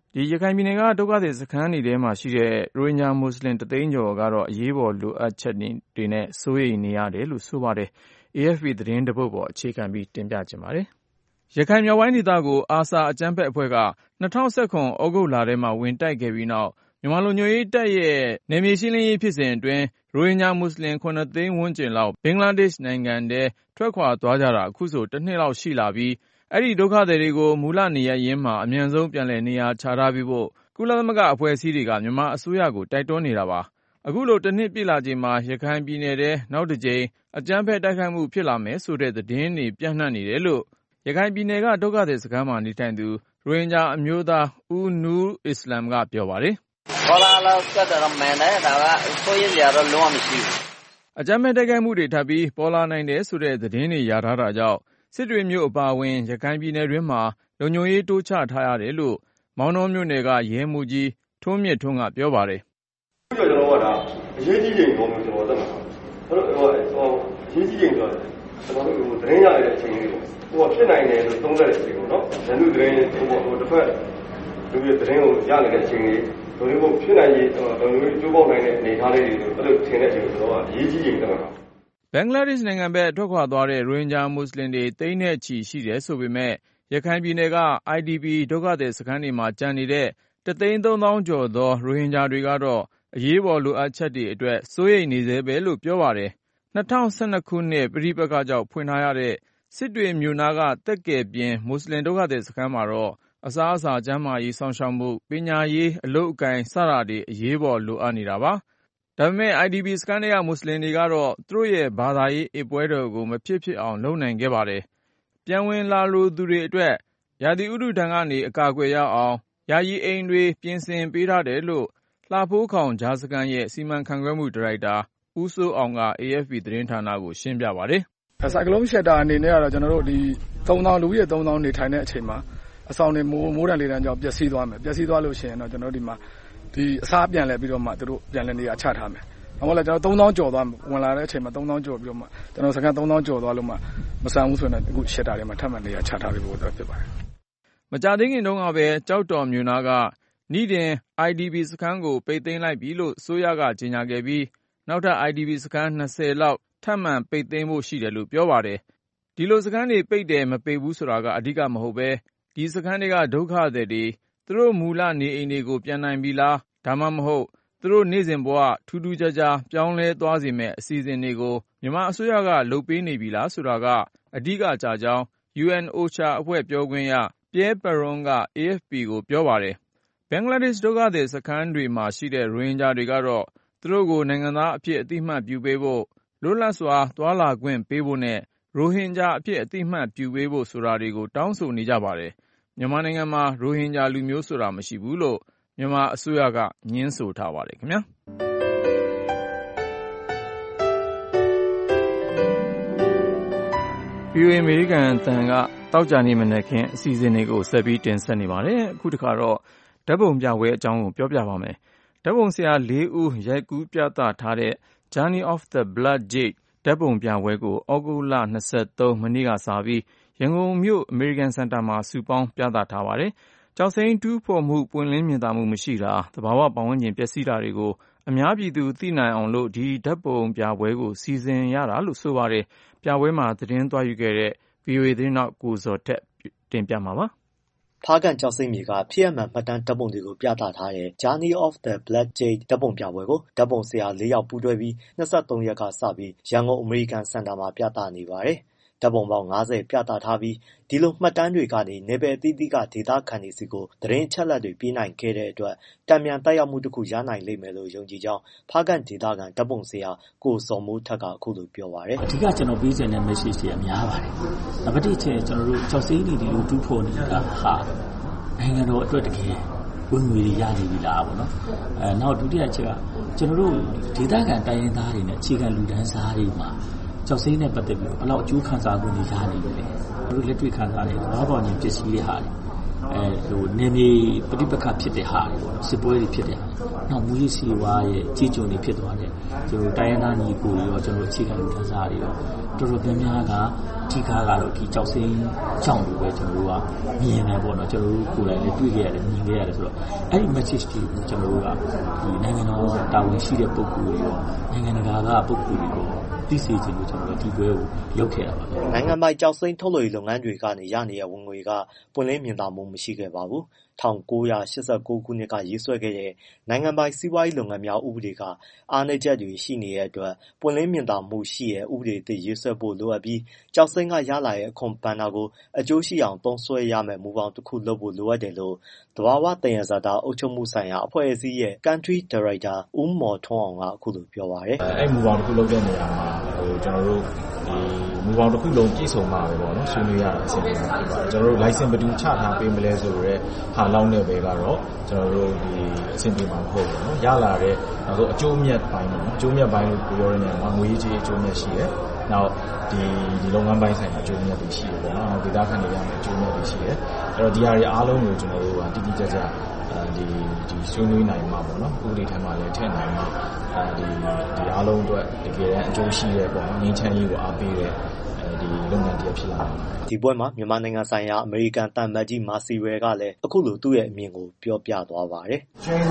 ဒီရခိုင်ပြည်နယ်ကဒုက္ခသည်စခန်းတွေထဲမှာရှိတဲ့ရိုဟင်ဂျာမွတ်စလင်3သိန်းကျော်ကတော့အရေးပေါ်လိုအပ်ချက်တွေနဲ့စိုးရိမ်နေရတယ်လို့ဆိုပါတယ်။ AFP သတင်းတပုဒ်ပေါ်အခြေခံပြီးတင်ပြခြင်းပါတယ်။ရခိုင်မြောက်ပိုင်းဒေသကိုအာဆာအကြမ်းဖက်အဖွဲ့က2019ဩဂုတ်လထဲမှာဝင်တိုက်ခဲ့ပြီးနောက်မြန်မာလုံခြုံရေးတပ်ရဲ့နယ်မြေရှင်းလင်းရေးဖြစ်စဉ်အတွင်းရိုဟင်ဂျာမွတ်စလင်9သိန်းဝန်းကျင်လောက်ဘင်္ဂလားဒေ့ရှ်နိုင်ငံထဲထွက်ခွာသွားကြတာအခုဆိုတစ်နှစ်လောက်ရှိလာပြီးအဲ့ဒီဒုက္ခသည်တွေကိုမူလနေရပ်ရင်းမှာအမြန်ဆုံးပြန်လည်နေရာချထားပေးဖို့ကုလသမဂ္ဂအဖွဲ့အစည်းတွေကမြန်မာအစိုးရကိုတိုက်တွန်းနေတာပါ။အခုလိုတစ်နှစ်ပြည့်လာချိန်မှာရခိုင်ပြည်နယ်ထဲနောက်တစ်ကြိမ်အကြမ်းဖက်တိုက်ခိုက်မှုဖြစ်လာမယ်ဆိုတဲ့သတင်းတွေပြန့်နှံ့နေတယ်လို့ရခိုင်ပြည်နယ်ကဒုက္ခသည်စခန်းမှာနေထိုင်သူရိုဟင်ဂျာအမျိုးသားဦးနူးအစ္စလမ်ကပြောပါတယ်။ပေါ်လာလောက်တက်တော့မှန်တယ်ဒါကဆိုရင်ကြတော့လုံးဝမရှိဘူး။အကြမ်းဖက်တိုက်ခိုက်မှုတွေထပ်ပြီးပေါ်လာနိုင်တယ်ဆိုတဲ့သတင်းတွေရထားတာကြောင့်စစ်တွေမျိုးအပါအဝင်ရခိုင်ပြည်နယ်တွင်းမှာလုံခြုံရေးတိုးချထားရတယ်လို့မောင်နှောမြို့နယ်ကရဲမှုကြီးထွန်းမြင့်ထွန်းကပြောပါတယ်။ကျွန်တော်ကဒါအရေးကြီးချိန်ပေါ်မှာကျွန်တော်တက်မှာ။အဲ့တော့အရေးကြီးချိန်ဆိုတော့ကျွန်တော်တို့သတင်းရတဲ့အချိန်လေးပေါ့။ဟိုဖြစ်နိုင်တယ်လို့သုံးသပ်တဲ့အချိန်ပေါ့နော်။ဇန်နုသတင်းဟိုတစ်ဖက်လူရဲ့သတင်းကိုရနေတဲ့အချိန်လေးတို့လေးကိုဖြစ်နိုင်ရေးလုံခြုံရေးကျိုးပေါက်နိုင်တဲ့အနေအထားလေးတွေအဲ့လိုထင်တဲ့အချိန်ကိုကျွန်တော်ကအရေးကြီးချိန်တက်မှာဘင်္ဂလားဒေ့ရှ်နိုင်ငံဘက်ထွက်ခွာသွားတဲ့ရိုဟင်ဂျာမွတ်စလင်တွေသိန်းနဲ့ချီရှိတယ်ဆိုပေမဲ့ရခိုင်ပြည်နယ်က IDP ဒုက္ခသည်စခန်းတွေမှာကျန်နေတဲ့1,300,000 ကျော်သောရိုဟင်ဂျာတွေကတော့အရေးပေါ်လိုအပ်ချက်တွေအတွက်စိုးရိမ်နေသေးပဲလို့ပြောပါတယ်။2012ခုနှစ်ပဋိပက္ခကြောင့်ဖွင့်ထားရတဲ့စစ်တွေမြို့နာကတက်ကယ်ပြင်မွတ်စလင်ဒုက္ခသည်စခန်းမှာတော့အစားအစာကျန်းမာရေးစောင့်ရှောက်မှုပညာရေးအလုပ်အကိုင်စတာတွေအရေးပေါ်လိုအပ်နေတာပါ။ဒါပေမဲ့ IDP စခန်းတွေကမွတ်စလင်တွေကတော့သူတို့ရဲ့ဘာသာရေးအပွဲတော်ကိုမဖြစ်အောင်လုပ်နိုင်ခဲ့ပါတယ်။ပြန်ဝင်လာလိုသူတွေအတွက်ရာသီဥတုဒဏ်ကနေအကာအကွယ်ရအောင်ယာယီအိမ်တွေပြင်ဆင်ပေးထားတယ်လို့လှဖိုးခေါင်ကြားစခန်းရဲ့စီမံခန့်ခွဲမှုဒါရိုက်တာဦးစိုးအောင်က AFP သတင်းဌာနကိုရှင်းပြပါတယ်။ဆိုင်ကလုန်းရှက်တာအနေနဲ့ကတော့ကျွန်တော်တို့ဒီ3000လူကြီး3000နေထိုင်တဲ့အချိန်မှာအဆောင်တွေမိုးတန်လေတန်းကြောင့်ပျက်စီးသွားမယ်။ပျက်စီးသွားလို့ရှိရင်တော့ကျွန်တော်ဒီမှာဒီအစားပြန်လဲပြီးတော့မှတို့ပြန်လဲနေရာချထားမယ်။ဘာမှလဲကျွန်တော်3000ကျော်သွားဝင်လာတဲ့အချိန်မှာ3000ကျော်ပြီးတော့မှကျွန်တော်စကန်3000ကျော်သွားလို့မှမဆန်ဘူးဆိုရင်အခုရှက်တာတွေမှာထပ်မံနေရာချထားပေးဖို့တော့ဖြစ်ပါတယ်။မကြသေးခင်တုန်းကပဲကြောက်တော်မြို့နာကနိဒင် IDP စခန်းကိုပိတ်သိမ်းလိုက်ပြီလို့ဆိုရကကြေညာခဲ့ပြီးနောက်ထပ် IDP စခန်း20လောက်ထပ်မံပိတ်သိမ်းဖို့ရှိတယ်လို့ပြောပါတယ်။ဒီလိုစခန်းတွေပိတ်တယ်မပိတ်ဘူးဆိုတာကအဓိကမဟုတ်ပဲဒီစခန်းတွေကဒုက္ခသည်တွေသူတို့မူလနေအိမ်တွေကိုပြန်နိုင်ပြီလားဒါမှမဟုတ်သူတို့နေ့စဉ်ဘဝထူးထူးခြားခြားပြောင်းလဲသွားစေမယ့်အစီအစဉ်တွေကိုမြန်မာအစိုးရကလုပ်ပေးနေပြီလားဆိုတာကအဓိကကြကြောင်း UN-OCHA အဖွဲ့ပြောခွင့်ရပြဲပရွန်က AFP ကိုပြောပါတယ်။ဘင်္ဂလားဒေ့ရှ်ဒုက္ခသည်စခန်းတွေမှာရှိတဲ့ရိုဟင်ဂျာတွေကတော့သူတို့ကိုနိုင်ငံသားအဖြစ်အသိအမှတ်ပြုပေးဖို့လွတ်လပ်စွာသွားလာခွင့်ပေးဖို့နဲ့ရိုဟင်ဂျာအဖြစ်အသိအမှတ်ပြုပေးဖို့ဆိုတာတွေကိုတောင်းဆိုနေကြပါတယ်။မြန်မာနိုင်ငံမှာရိုဟင်ဂျာလူမျိုးဆိုတာမရှိဘူးလို့မြန်မာအစိုးရကညင်းဆိုထားပါတယ်ခင်ဗျာ။ VOA အမေရိကန်အသံကတောက်ကြနေမနေ့ခင်အစီအစဉ်တွေကိုဆက်ပြီးတင်ဆက်နေပါတယ်။အခုတစ်ခါတော့ဓာတ်ပုံပြပွဲအကြောင်းကိုပြောပြပါမယ်။ဓာတ်ပုံဆရာ4ဦးရိုက်ကူးပြသထားတဲ့ Journey of the Blood Jade ဓာတ်ပုံပြပွဲကိုဩဂုတ်လ23မနေ့ကစပြီးရန်ကုန်မြို့အမေရိကန်စင်တာမှာစုပေါင်းပြသထားပါတယ်။ကျောက်စိမ်းတူးဖော်မှုပွင့်လင်းမြင်သာမှုမရှိတာသဘာဝပတ်ဝန်းကျင်ပျက်စီးတာတွေကိုအများပြည်သူသိနိုင်အောင်လို့ဒီဓာတ်ပုံပြပွဲကိုစီစဉ်ရတာလို့ဆိုပါတယ်။ပြပွဲမှာသတင်းသွားယူခဲ့တဲ့ VOA သတင်းထောက်ကိုဇော်ထက်တင်ပြမှာပါ။ဖားကန့်ကျောက်စိမ်းမြေကဖြစ်ရမှန်မှတ်တမ်းဓာတ်ပုံတွေကိုပြသထားတဲ့ Journey of the Blood Jade ဓာတ်ပုံပြပွဲကိုဓာတ်ပုံဆရာ4ယောက်ပူးတွဲပြီး23ရက်ကစပြီးရန်ကုန်အမေရိကန်စင်တာမှာပြသနေပါတယ်။ဓာတ်ပုံပေါင်း50ပြသထားပြီးဒီလိုမှတ်တမ်းတွေကနေနယ်ပယ်အသီးသီးကဒေသခံတွေစီကိုသတင်းအချက်အလက်တွေပေးနိုင်ခဲ့တဲ့အတွက်တံမြန်သက်ရောက်မှုတစ်ခုရနိုင်လိမ့်မယ်လို့ယုံကြည်ကြောင်းဖားကန့်ဒေသခံဓာတ်ပုံဆရာကိုစော်မိုးထက်ကအခုလိုပြောပါတယ်။အဓိကကျွန်တော်ပေးချင်တဲ့ message တွေကများပါတယ်။နံပါတ်1ချက်ကျွန်တော်တို့ကျောက်စိမ်းတွေဒီလိုတူးဖော်နေတာဟာနိုင်ငံတော်အတွက်တကယ်ဝင်ငွေတွေရနေပြီလားပေါ့နော်။နောက်ဒုတိယချက်ကကျွန်တော်တို့ဒေသခံတိုင်းရင်းသားတွေနဲ့အခြေခံလူတန်းစားတွေမှာကျောက်စိမ်းနဲ့ပတ်သက်ပြီးဘယ်လောက်အကျိုးခံစား권တွေရနေပြီလဲ။တို့လက်တွေ့ခံစားတဲ့သဘာဝပတ်ဝန်းကျင်ပျက်စီးတဲ့ဟာတွေနေမြေပဋိပက္ခဖြစ်တဲ့ဟာတွေပေါ့စစ်ပွဲတွေဖြစ်တဲ့ဟာနောက်မူရည်စီဝါရဲ့ကြေးကျွန်တွေဖြစ်သွားတဲ့ကျွန်တော်တိုင်းရင်းသားညီကိုတွေရောကျွန်တော်အခြေခံလူတန်းစားတွေရောတော်တော်များများကဒီကားကတော့ဒီကြောက်စိမ်းကြောင့်လို့ပဲကျွန်တော်တို့ကမြင်နေပေါ့နော်ကျွန်တော်တို့ကိုယ်တိုင်လည်းတွေ့ခဲ့ရတယ်မြင်ခဲ့ရတယ်ဆိုတော့အဲ့ဒီ message တွေကိုကျွန်တော်တို့ကဒီနိုင်ငံတော်တာဝန်ရှိတဲ့ပုဂ္ဂိုလ်တွေရောနိုင်ငံတကာကပုဂ္ဂိုလ်တွေရောသိစေချင်လို့ကျွန်တော်တို့ဒီပွဲကိုလုပ်ခဲ့တာပါနိုင်ငံပိုင်ကျောက်စိမ်းထုတ်လုပ်ရေးလုပ်ငန်းတွေကနေရနေတဲ့ဝင်ငွေကပွင့်လင်းမြင်သာမှုမရှိခဲ့ပါဘူး1989 ခုနှစ်ကရေးဆွဲခဲ့တဲ့နိုင်ငံပိုင်စီးပွားရေးလုပ်ငန်းများဥပဒေကအားနည်းချက်တွေရှိနေတဲ့အတွက်ပွင့်လင်းမြင်သာမှုရှိတဲ့ဥပဒေသစ်ရေးဆွဲဖို့လိုအပ်ပြီးကျောက်စိမ်းကရလာတဲ့အခွန်ဘဏ္ဍာကိုအကျိုးရှိအောင်သုံးစွဲရမယ့်မူပေါင်းတစ်ခုလုပ်ဖို့လိုအပ်တယ်လို့သဘာဝသယံဇာတအုပ်ချုပ်မှုဆိုင်ရာအဖွဲ့အစည်းရဲ့ Country Director ဦးမော်ထွန်းအောင်ကအခုလိုပြောပါတယ်အဲ့မူပေါင်းတစ်ခုလုပ်တဲ့နေရာမှာကျွန်တော်တို့မူပေါင်းတစ်ခုလုံးပြည့်စုံမှာပဲပေါ့နော်ဆွေးနွေးရတာအဆင်ပြေမှာဖြစ်ပါတယ်ကျွန်တော်တို့ license ဘယ်သူချထားပေးမလဲဆိုတော့ဟာလောက်နဲ့ပဲကတော့ကျွန်တော်တို့ဒီအဆင်ပြေမှာမဟုတ်ဘူးနော်ရလာတဲ့နောက်ဆုံးအကျိုးမြတ်ပိုင်းပေါ့နော်အကျိုးမြတ်ပိုင်းလို့ပြောရတဲ့နေရာမှာငွေကြေးအကျိုးမြတ်ရှိတယ်နောက်ဒီလုပ်ငန်းပိုင်းဆိုင်ရာအကျိုးမြတ်တွေရှိတယ်ပေါ့နော်နောက်ဒေသခံတွေရမယ့်အကျိုးမြတ်တွေရှိတယ်အဲ့တော့ဒီဟာတွေအားလုံးကိုကျွန်တော်တို့ကတိတိကျကျဒီဆွေးနွေးနိုင်မှာပေါ့နော်ဥပဒေထဲမှာလည်းထည့်နိုင်မှာဒီအားလုံးအတွက်တကယ်အကျိုးရှိတဲ့ပေါ့နော်ငင်းချမ်းရေးကိုအားပေးတဲ့ဒီလုပ်ငန်းတွေဖြစ်လာတယ်ဒီပွဲမှာမြန်မာနိုင်ငံဆိုင်ရာအမေရိကန်တန်မတ်ကြီးမာစီဝယ်ကလည်းအခုလိုသူ့ရဲ့အမြင်ကိုပြောပြသွားပါတယ်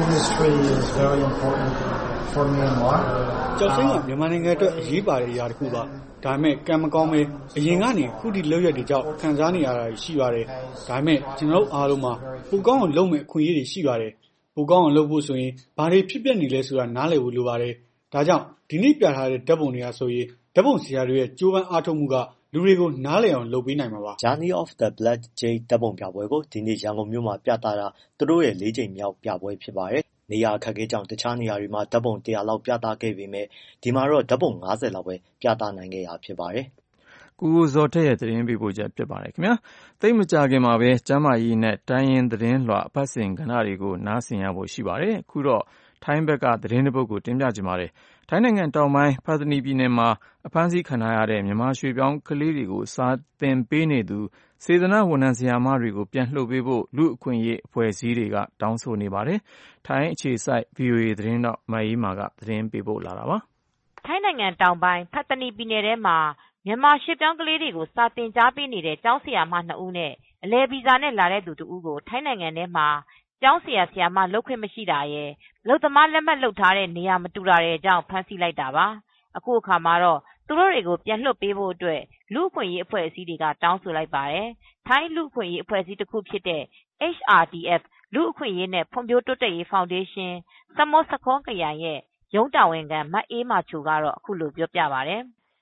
ကျောက်စိမ်းကမြန်မာနိုင်ငံအတွက်အရေးပါတဲ့အရာတစ်ခုပါဒါပေမဲ့ကံမကောင်းပဲအရင်ကနေခုဒီလောက်ရက်တွေကြောင့်ခံစားနေရတာရှိပါတယ်ဒါပေမဲ့ကျွန်တော်တို့အားလုံးမှာပိုကောင်းအောင်လုပ်မဲ့အခွင့်အရေးတွေရှိပါတယ်ပိုကောင်းအောင်လုပ်ဖို့ဆိုရင်ဘာတွေဖြစ်ပျက်နေလဲဆိုတာနားလည်ဖို့လိုပါတယ်ဒါကြောင့်ဒီနေ့ပြထားတဲ့ဓာတ်ပုံတွေကဆိုရင်ဓာတ်ပုံဆရာတွေရဲ့ကြိုးပမ်းအားထုတ်မှုကလူတွေကိုနားလည်အောင်လုပ်ပေးနိုင်မှာပါ Journey of the Black Jade ဓာတ်ပုံပြပွဲကိုဒီနေ့ရန်ကုန်မြို့မှာပြသတာသူတို့ရဲ့၄ချိန်မြောက်ပြပွဲဖြစ်ပါတယ်နေရာအခက်အခဲကြောင့်တခြားနေရာတွေမှာဓာတ်ပုံ100လောက်ပြသခဲ့ပေမဲ့ဒီမှာတော့ဓာတ်ပုံ50လောက်ပဲပြသနိုင်ခဲ့ရဖြစ်ပါတယ်ကိုဇော်ထက်ရဲ့သတင်းပေးပို့ချက်ဖြစ်ပါတယ်ခင်ဗျာသိမကြခင်မှာပဲကျမ်းမာရေးနဲ့တိုင်းရင်းသတင်းလွှာအပတ်စဉ်ကဏ္ဍတွေကိုနားဆင်ရဖို့ရှိပါတယ်အခုတော့ထိုင်းဘက်ကသတင်းတစ်ပုဒ်ကိုတင်ပြချင်ပါတယ်ထိုင်းနိုင်ငံတောင်ပိုင်းဖာသနီပြည်နယ်မှာအဖမ်းဆီးခံထားရတဲ့မြန်မာရွှေပြောင်းကလေးတွေကိုစာသင်ပေးနေသူစေတနာဝန်ထမ်းဆရာမတွေကိုပြန်လွှတ်ပေးဖို့လူအခွင့်အရေးအဖွဲ့အစည်းတွေကတောင်းဆိုနေပါတယ်ထိုင်းအခြေစိုက် VOA သတင်းတော့မအေးမာကသတင်းပေးပို့လာတာပါထိုင်းနိုင်ငံတောင်ပိုင်းဖာသနီပြည်နယ်ထဲမှာမြန်မာရွှေပြောင်းကလေးတွေကိုစာသင်ကြားပေးနေတဲ့ကျောင်းဆရာမ2ဦးနဲ့အလယ်ဗီဇာနဲ့လာတဲ့သူ2ဦးကိုထိုင်းနိုင်ငံထဲမှာကျောင်းဆရာဆရာမလုပ်ခွင့်မရှိတာရယ်လုပ်သမားလက်မှတ်လုပ်ထားတဲ့နေရာမတူတာတဲ့အကြောင်းဖမ်းဆီးလိုက်တာပါအခုအခါမှာတော့သူတို့တွေကိုပြန်လွှတ်ပေးဖို့အတွက်လူအခွင့်အရေးအဖွဲ့အစည်းတွေကတောင်းဆိုလိုက်ပါတယ်ထိုင်းလူအခွင့်အရေးအဖွဲ့အစည်းတစ်ခုဖြစ်တဲ့ HRDF လူအခွင့်အရေးနဲ့ဖွံ့ဖြိုးတိုးတက်ရေးဖောင်ဒေးရှင်းစမောစခွန်ခရိုင်ရဲ့ရုံးတာဝန်ခံမအေးမာချိုကတော့အခုလိုပြောပြပါတယ်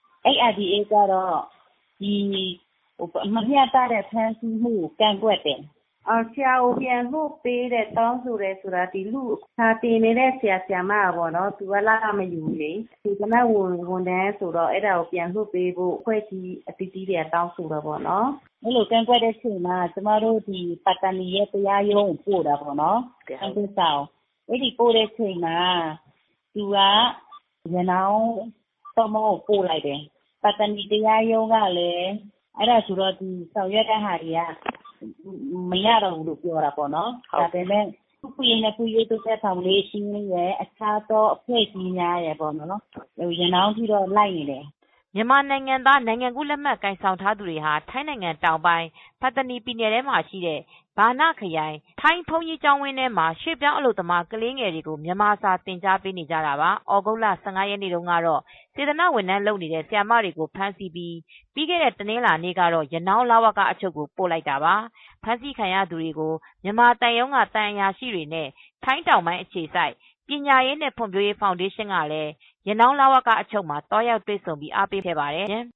HRDF ကတော့ဒီမမျှတတဲ့ဖမ်းဆီးမှုကိုကန့်ကွက်တယ်ဆရာကိုပြန်လွှတ်ပေးတဲ့တောင်းဆိုတယ်ဆိုတာဒီလူစာတင်နေတဲ့ဆရာဆရာမပေါ့နော်သူကလာမယူလေဒီကနေ့ဝန်တန်းဆိုတော့အဲ့ဒါကိုပြန်လွှတ်ပေးဖို့အဖွဲ့အစည်းအသီးသီးတွေတောင်းဆိုတော့ပေါ့နော်အဲ့လိုကန့်ကွက်တဲ့ချိန်မှာကျမတို့ဒီပတ်တနီရဲ့တရားရုံးကိုပို့တာပေါ့နော်အဲ့ဒီဆောင်အဲ့ဒီပို့တဲ့ချိန်မှာသူကရနောင်းတော့မဟုတ်ပို့လိုက်တယ်ပတ်တနီတရားရုံးကလည်းအဲ့ဒါဆိုတော့ဒီဆောင်ရွက်တဲ့ဟာတွေကမရတော့ဘူးလို့ပြောတာပေါ့နော်ဒါပေမဲ့ခုခွေးနဲ့ခွေးရိုးတဲ့ဖောင်ဒေးရှင်းရဲ့အခြားသောအဖွဲ့အစည်းများရဲ့ပေါ့နော်ရနောင်းပြီးတော့လိုက်နေတယ်မြန်မာနိုင်ငံသားနိုင်ငံကူးလက်မှတ်ကိုင်ဆောင်ထားသူတွေဟာထိုင်းနိုင်ငံတောင်ပိုင်းဖာသနီပြည်နယ်ထဲမှာရှိတဲ့ဘာနာခရိုင်ထိုင်းဖုန်ကြီးကျောင်းဝင်းထဲမှာရွှေပြောင်းအလုပ်သမားကလေးငယ်တွေကိုမြန်မာစာသင်ကြားပေးနေကြတာပါ။ဩဂုတ်လ15ရက်နေ့တုန်းကတော့စေတနာဝန်ထမ်းလုပ်နေတဲ့ဆရာမတွေကိုဖမ်းဆီးပြီးခဲ့တဲ့တနင်္လာနေ့ကတော့ရနောင်းလဝကအချုပ်ကိုပို့လိုက်တာပါ။ဖမ်းဆီးခံရသူတွေကိုမြန်မာတန်ရုံးကတန်အရာရှိတွေနဲ့ထိုင်းတောင်ပိုင်းအခြေစိုက်ပညာရေးနဲ့ဖွံ့ဖြိုးရေးဖောင်ဒေးရှင်းကလည်းရနောင်းလဝကအချုပ်မှာတွားရောက်တွေ့ဆုံပြီးအားပေးခဲ့ပါတယ်။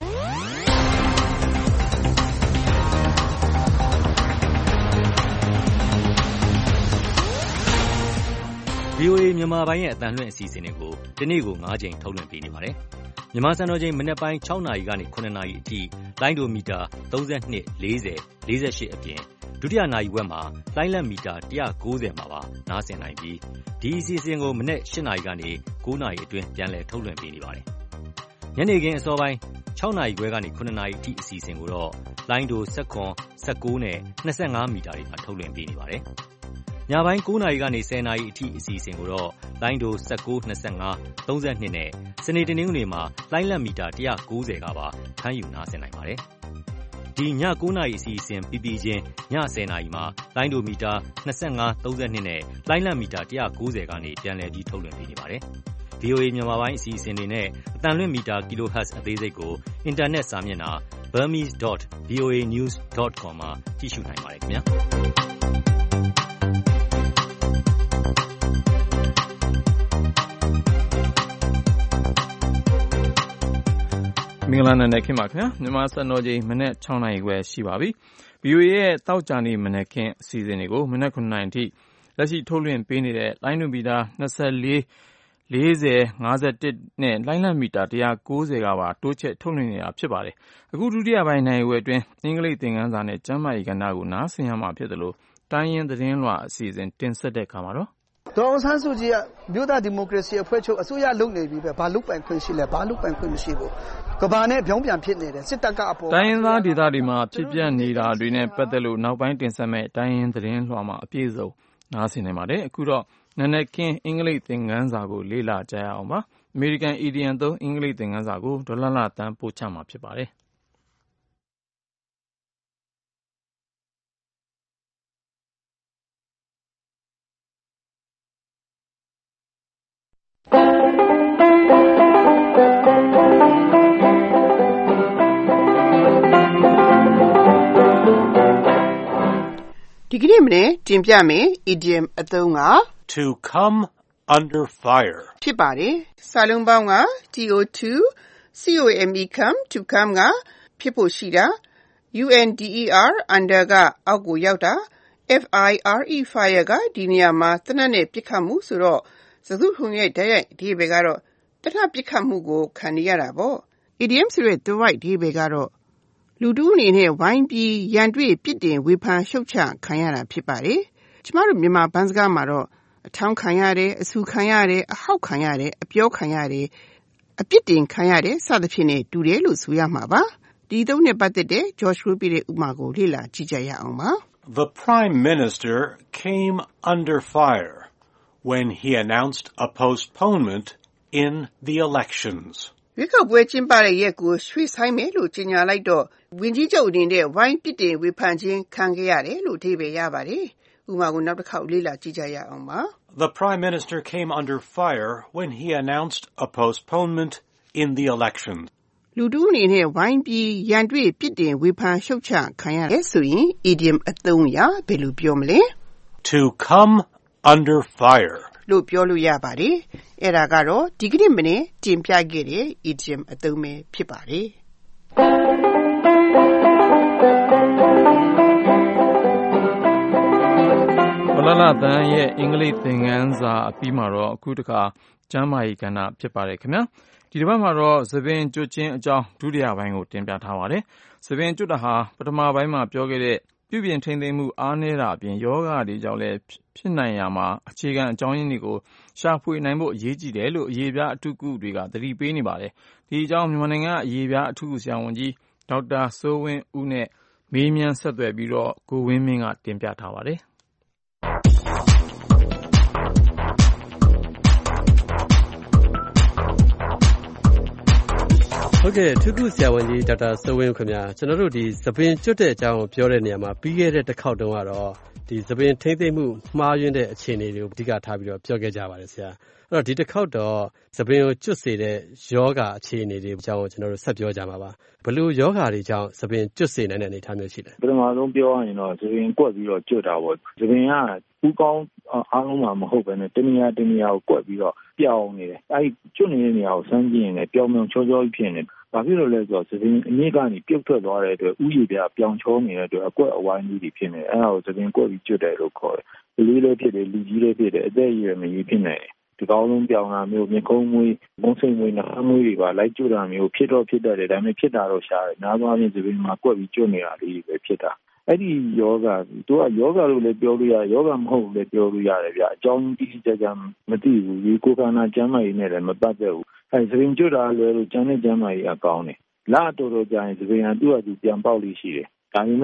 VOA မြန်မာပိုင်းရဲ့အသံလွှင့်အစီအစဉ်တွေကိုဒီနေ့ကို9ချိန်ထုတ်လွှင့်ပေးနေပါတယ်။မြန်မာစံတော်ချိန်မနက်ပိုင်း6နာရီကနေ9နာရီအထိလိုင်းဒိုမီတာ32 40 48အပြင်ဒုတိယနာရီဝက်မှာလိုင်းလက်မီတာ190မှာပါနားဆင်နိုင်ပြီးဒီအစီအစဉ်ကိုမနက်8နာရီကနေ9နာရီအတွင်းပြန်လည်ထုတ်လွှင့်ပေးနေပါတယ်။ညနေခင်းအစောပိုင်း6နာရီခွဲကနေ9နာရီအထိအစီအစဉ်ကိုတော့လိုင်းဒို19 19နဲ့25မီတာတွေမှာထုတ်လွှင့်ပေးနေပါတယ်။ညပိုင်း 9 နာရီကနေ 10 နာရီအထိအစီအစဉ်ကိုတော့လိုင်းဒို19 25 32နဲ့စနေတနင်္ဂနွေမှာလိုင်းလတ်မီတာ190ကပါဖမ်းယူနားဆင်နိုင်ပါတယ်။ဒီည9 နာရီအစီအစဉ်ပြီးချင်းည10 နာရီမှာလိုင်းဒိုမီတာ25 32နဲ့လိုင်းလတ်မီတာ190ကနေပြန်လည်ပြီးထုတ်လွှင့်ပေးနေပါတယ်။ VOA မြန်မာပိုင်းအစီအစဉ်တွေနဲ့အတန်လွင့်မီတာ kHz အသေးစိတ်ကိုအင်တာနက်စာမျက်နှာ burmese.voanews.com မှာကြည့်ရှုနိုင်ပါတယ်ခင်ဗျာ။မင်္ဂလာနံနက်ခင်းပါခင်ဗျာမြန်မာစံတော်ချိန်မနက်6 နာရီခွဲရှိပါပြီ VOA ရဲ့တောက်ကြနေမနက်ခင်းအစီအစဉ်တွေကိုမနက်9 နာရီအထိလက်ရှိထုတ်လွှင့်ပေးနေတဲ့လိုင်းဒိုမီတာ24 40 51နဲ့လိုင်းလတ်မီတာ190ကပါတိုးချဲ့ထုတ်လွှင့်နေတာဖြစ်ပါတယ်အခုဒုတိယပိုင်းနိုင်ဝဲအတွင်းအင်္ဂလိပ်သင်ခန်းစာနဲ့ကျမ်းမာရေးကဏ္ဍကိုနားဆင်ရမှာဖြစ်တယ်လို့တိုင်းရင်းသတင်းလွှာအစီအစဉ်တင်ဆက်တဲ့အခါမှာတော့ဒေါ်အောင်ဆန်းစုကြည်ကမြို့သားဒီမိုကရေစီအဖွဲ့ချုပ်အစိုးရလုပ်နေပြီပဲဘာလုပ်ပိုင်ခွင့်ရှိလဲဘာလုပ်ပိုင်ခွင့်မရှိဘူးကဘာနဲ့ပြောင်းပြန်ဖြစ်နေတယ်စစ်တပ်ကအပေါ်တိုင်းရင်းသားဒေသတွေမှာဖြစ်ပျက်နေတာတွေနဲ့ပတ်သက်လို့နောက်ပိုင်းတင်ဆက်မဲ့တိုင်းရင်းသတင်းလွှာမှာအပြည့်စုံနားဆင်နေပါတယ်အခုတော့နနက်ခင်းအင်္ဂလိပ်သင်ခန်းစာကိုလေ့လာကြရအောင်ပါအမေရိကန်အီဒီယံသုံးအင်္ဂလိပ်သင်ခန်းစာကိုဒေါ်လာတန်းပို့ချမှာဖြစ်ပါတယ်ဒီကနေ့မနေ့တင်ပြမယ် idiom အသုံးက to come under fire ဖြစ်ပါတယ်စာလုံးပေါင်းက to come to come ကဖြစ်ဖို့ရှိတာ under under ကအောက်ကိုရောက်တာ fire fire ကဒီနေရာမှာတနတ်နဲ့ပစ်ခတ်မှုဆိုတော့စကားစုရဲ့တိုက်ရိုက်အဓိပ္ပာယ်ကတော့တနတ်ပစ်ခတ်မှုကိုခံနေရတာပေါ့ idiom ဆိုတဲ့ the right အဓိပ္ပာယ်ကတော့လူတူအနေနဲ့ဝိုင်းပြီးရန်တွေ့ပြစ်တင်ဝေဖန်ရှုတ်ချခံရတာဖြစ်ပါတယ်။ကျမတို့မြန်မာဘန်းစကားမှာတော့အထောင်းခံရတယ်အဆူခံရတယ်အဟောက်ခံရတယ်အပြောခံရတယ်အပြစ်တင်ခံရတယ်စသဖြင့်နဲ့တူတယ်လို့ဆိုရမှာပါ။ဒီသုံးနဲ့ပတ်သက်တဲ့ Joshua ပြတဲ့ဥပမာကိုလေ့လာကြည့်ကြရအောင်ပါ။ The Prime Minister came under fire when he announced a postponement in the elections. ရွေးကောက်ပွဲကျင်းပတဲ့ရက်ကိုရွှေ့ဆိုင်းမယ်လို့ကြေညာလိုက်တော့ဝန်ကြီးချုပ်အနေနဲ့ဝိုင်းပြစ်တင်ဝေဖန်ခြင်းခံခဲ့ရတယ်လို့အဓိပ္ပာယ်ရပါတယ်။ဥပမာကိုနောက်တစ်ခေါက်လေ့လာကြည့်ကြရအောင်ပါ။ The Prime Minister came under fire when he announced a postponement in the elections. လူတူအနေနဲ့ဝိုင်းပြီးရန်တွေ့ပြစ်တင်ဝေဖန်ရှုတ်ချခံရတယ်ဆိုရင် idiom အသုံးအရဘယ်လိုပြောမလဲ To come under fire လို့ပြောလို့ရပါတယ်။အဲ့ဒါကတော့ဒီကနေ့မနေ့တင်ပြခဲ့တဲ့ idiom အသုံးပဲဖြစ်ပါတယ်။ဒေါ်လာတန်းရဲ့အင်္ဂလိပ်သင်ခန်းစာအပြီးမှာတော့အခုတခါကျမ်းမာရေးကဏ္ဍဖြစ်ပါတယ်ခင်ဗျာဒီတစ်ပတ်မှာတော့သပင်ကျွတ်ခြင်းအကြောင်းဒုတိယပိုင်းကိုတင်ပြထားပါတယ်သပင်ကျွတ်တာဟာပထမပိုင်းမှာပြောခဲ့တဲ့ပြုပြင်ထိန်းသိမ်းမှုအားနည်းတာအပြင်ယောဂတွေကြောင့်လည်းဖြစ်နိုင်ရမှာအခြေခံအကြောင်းရင်းတွေကိုရှာဖွေနိုင်ဖို့အရေးကြီးတယ်လို့အရေးပြားအထူးကုတွေကသတိပေးနေပါတယ်ဒီအကြောင်းမြန်မာနိုင်ငံအရေးပြားအထူးကုဆရာဝန်ကြီးဒေါက်တာစိုးဝင်းဦးနဲ့မေးမြန်းဆက်သွယ်ပြီးတော့ကိုဝင်းမင်းကတင်ပြထားပါတယ်ဟုတ်ကဲ့ထူးခုဆရာဝန်ကြီးဒေါက်တာစိုးဝင်းခင်ဗျာကျွန်တော်တို့ဒီသပင်ကျွတ်တဲ့အကြောင်းကိုပြောတဲ့နေရာမှာပြီးခဲ့တဲ့တစ်ခေါက်တုန်းကတော့ဒီသပင်ထိမ့်သိမ့်မှုမှားယွင်းတဲ့အခြေအနေတွေကိုအဓိကထားပြီးတော့ပြောခဲ့ကြပါတယ်ဆရာအဲ့တော့ဒီတစ်ခေါက်တော့သပင်ကိုကျွတ်စေတဲ့ယောဂအခြေအနေတွေအကြောင်းကိုကျွန်တော်တို့ဆက်ပြောကြမှာပါဘယ်လိုယောဂတွေကြောင့်သပင်ကျွတ်စေနိုင်တဲ့အနေအထားမျိုးရှိလဲပထမဆုံးပြောရရင်တော့သပင်ကွက်ပြီးတော့ကျွတ်တာပေါ့သပင်ကပူကောင်းအားလုံးမှာမဟုတ်ဘဲနဲ့တနေရာကိုကွက်ပြီးတော့ပြောင်းနေတယ်အဲဒီကျွတ်နေတဲ့နေရာကိုစမ်းကြည့်ရင်လည်းပြောင်းပြောင်းချောချောဖြစ်နေဘာဖြစ်လို့လဲဆိုတော့သပင်အမြင့်ကနေပြုတ်ထွက်သွားတဲ့အတွက်ဥယျာဉ်ပြပြောင်းချောနေတဲ့အတွက်အကွက်အဝိုင်းကြီးတွေဖြစ်နေအဲ့ဒါကိုသပင်ကွက်ပြီးကျွတ်တယ်လို့ခေါ်တယ်။လူလေးလည်းဖြစ်တယ်လူကြီးလည်းဖြစ်တယ်အသက်အရွယ်မကြီးဖြစ်နေတယ်။ဒီကောင်းလုံးပြောင်းတာမျိုးမျက်ခုံးမွေးမုန်းစိမ်မွေးနှာမွေးတွေပါလိုက်ကျွတ်တာမျိုးဖြစ်တော့ဖြစ်တတ်တယ်ဒါပေမဲ့ဖြစ်တာတော့ရှားတယ်။နားသွားရင်သပင်မှာကွက်ပြီးကျွတ်နေတာလေးပဲဖြစ်တာ။အဲ့ဒီယောဂသူကယောဂလို့လည်းပြောလို့ရယောဂမဟုတ်ဘူးလည်းပြောလို့ရတယ်ဗျအကြောင်းတိကျကျမသိဘူးဒီကိုယ်ခန္ဓာကျန်းမာရေးနဲ့လည်းမပတ်သက်ဘူးအဲ့သပင်ကျွတ်တာလည်းလို့ကျန်းတဲ့ကျန်းမာရေးအကောင်းတယ်လာတော်တော်ကြာရင်သပင်ကသူ့အတူပြန်ပေါက်လိရှိတယ်ဒါပေမဲ့ဟ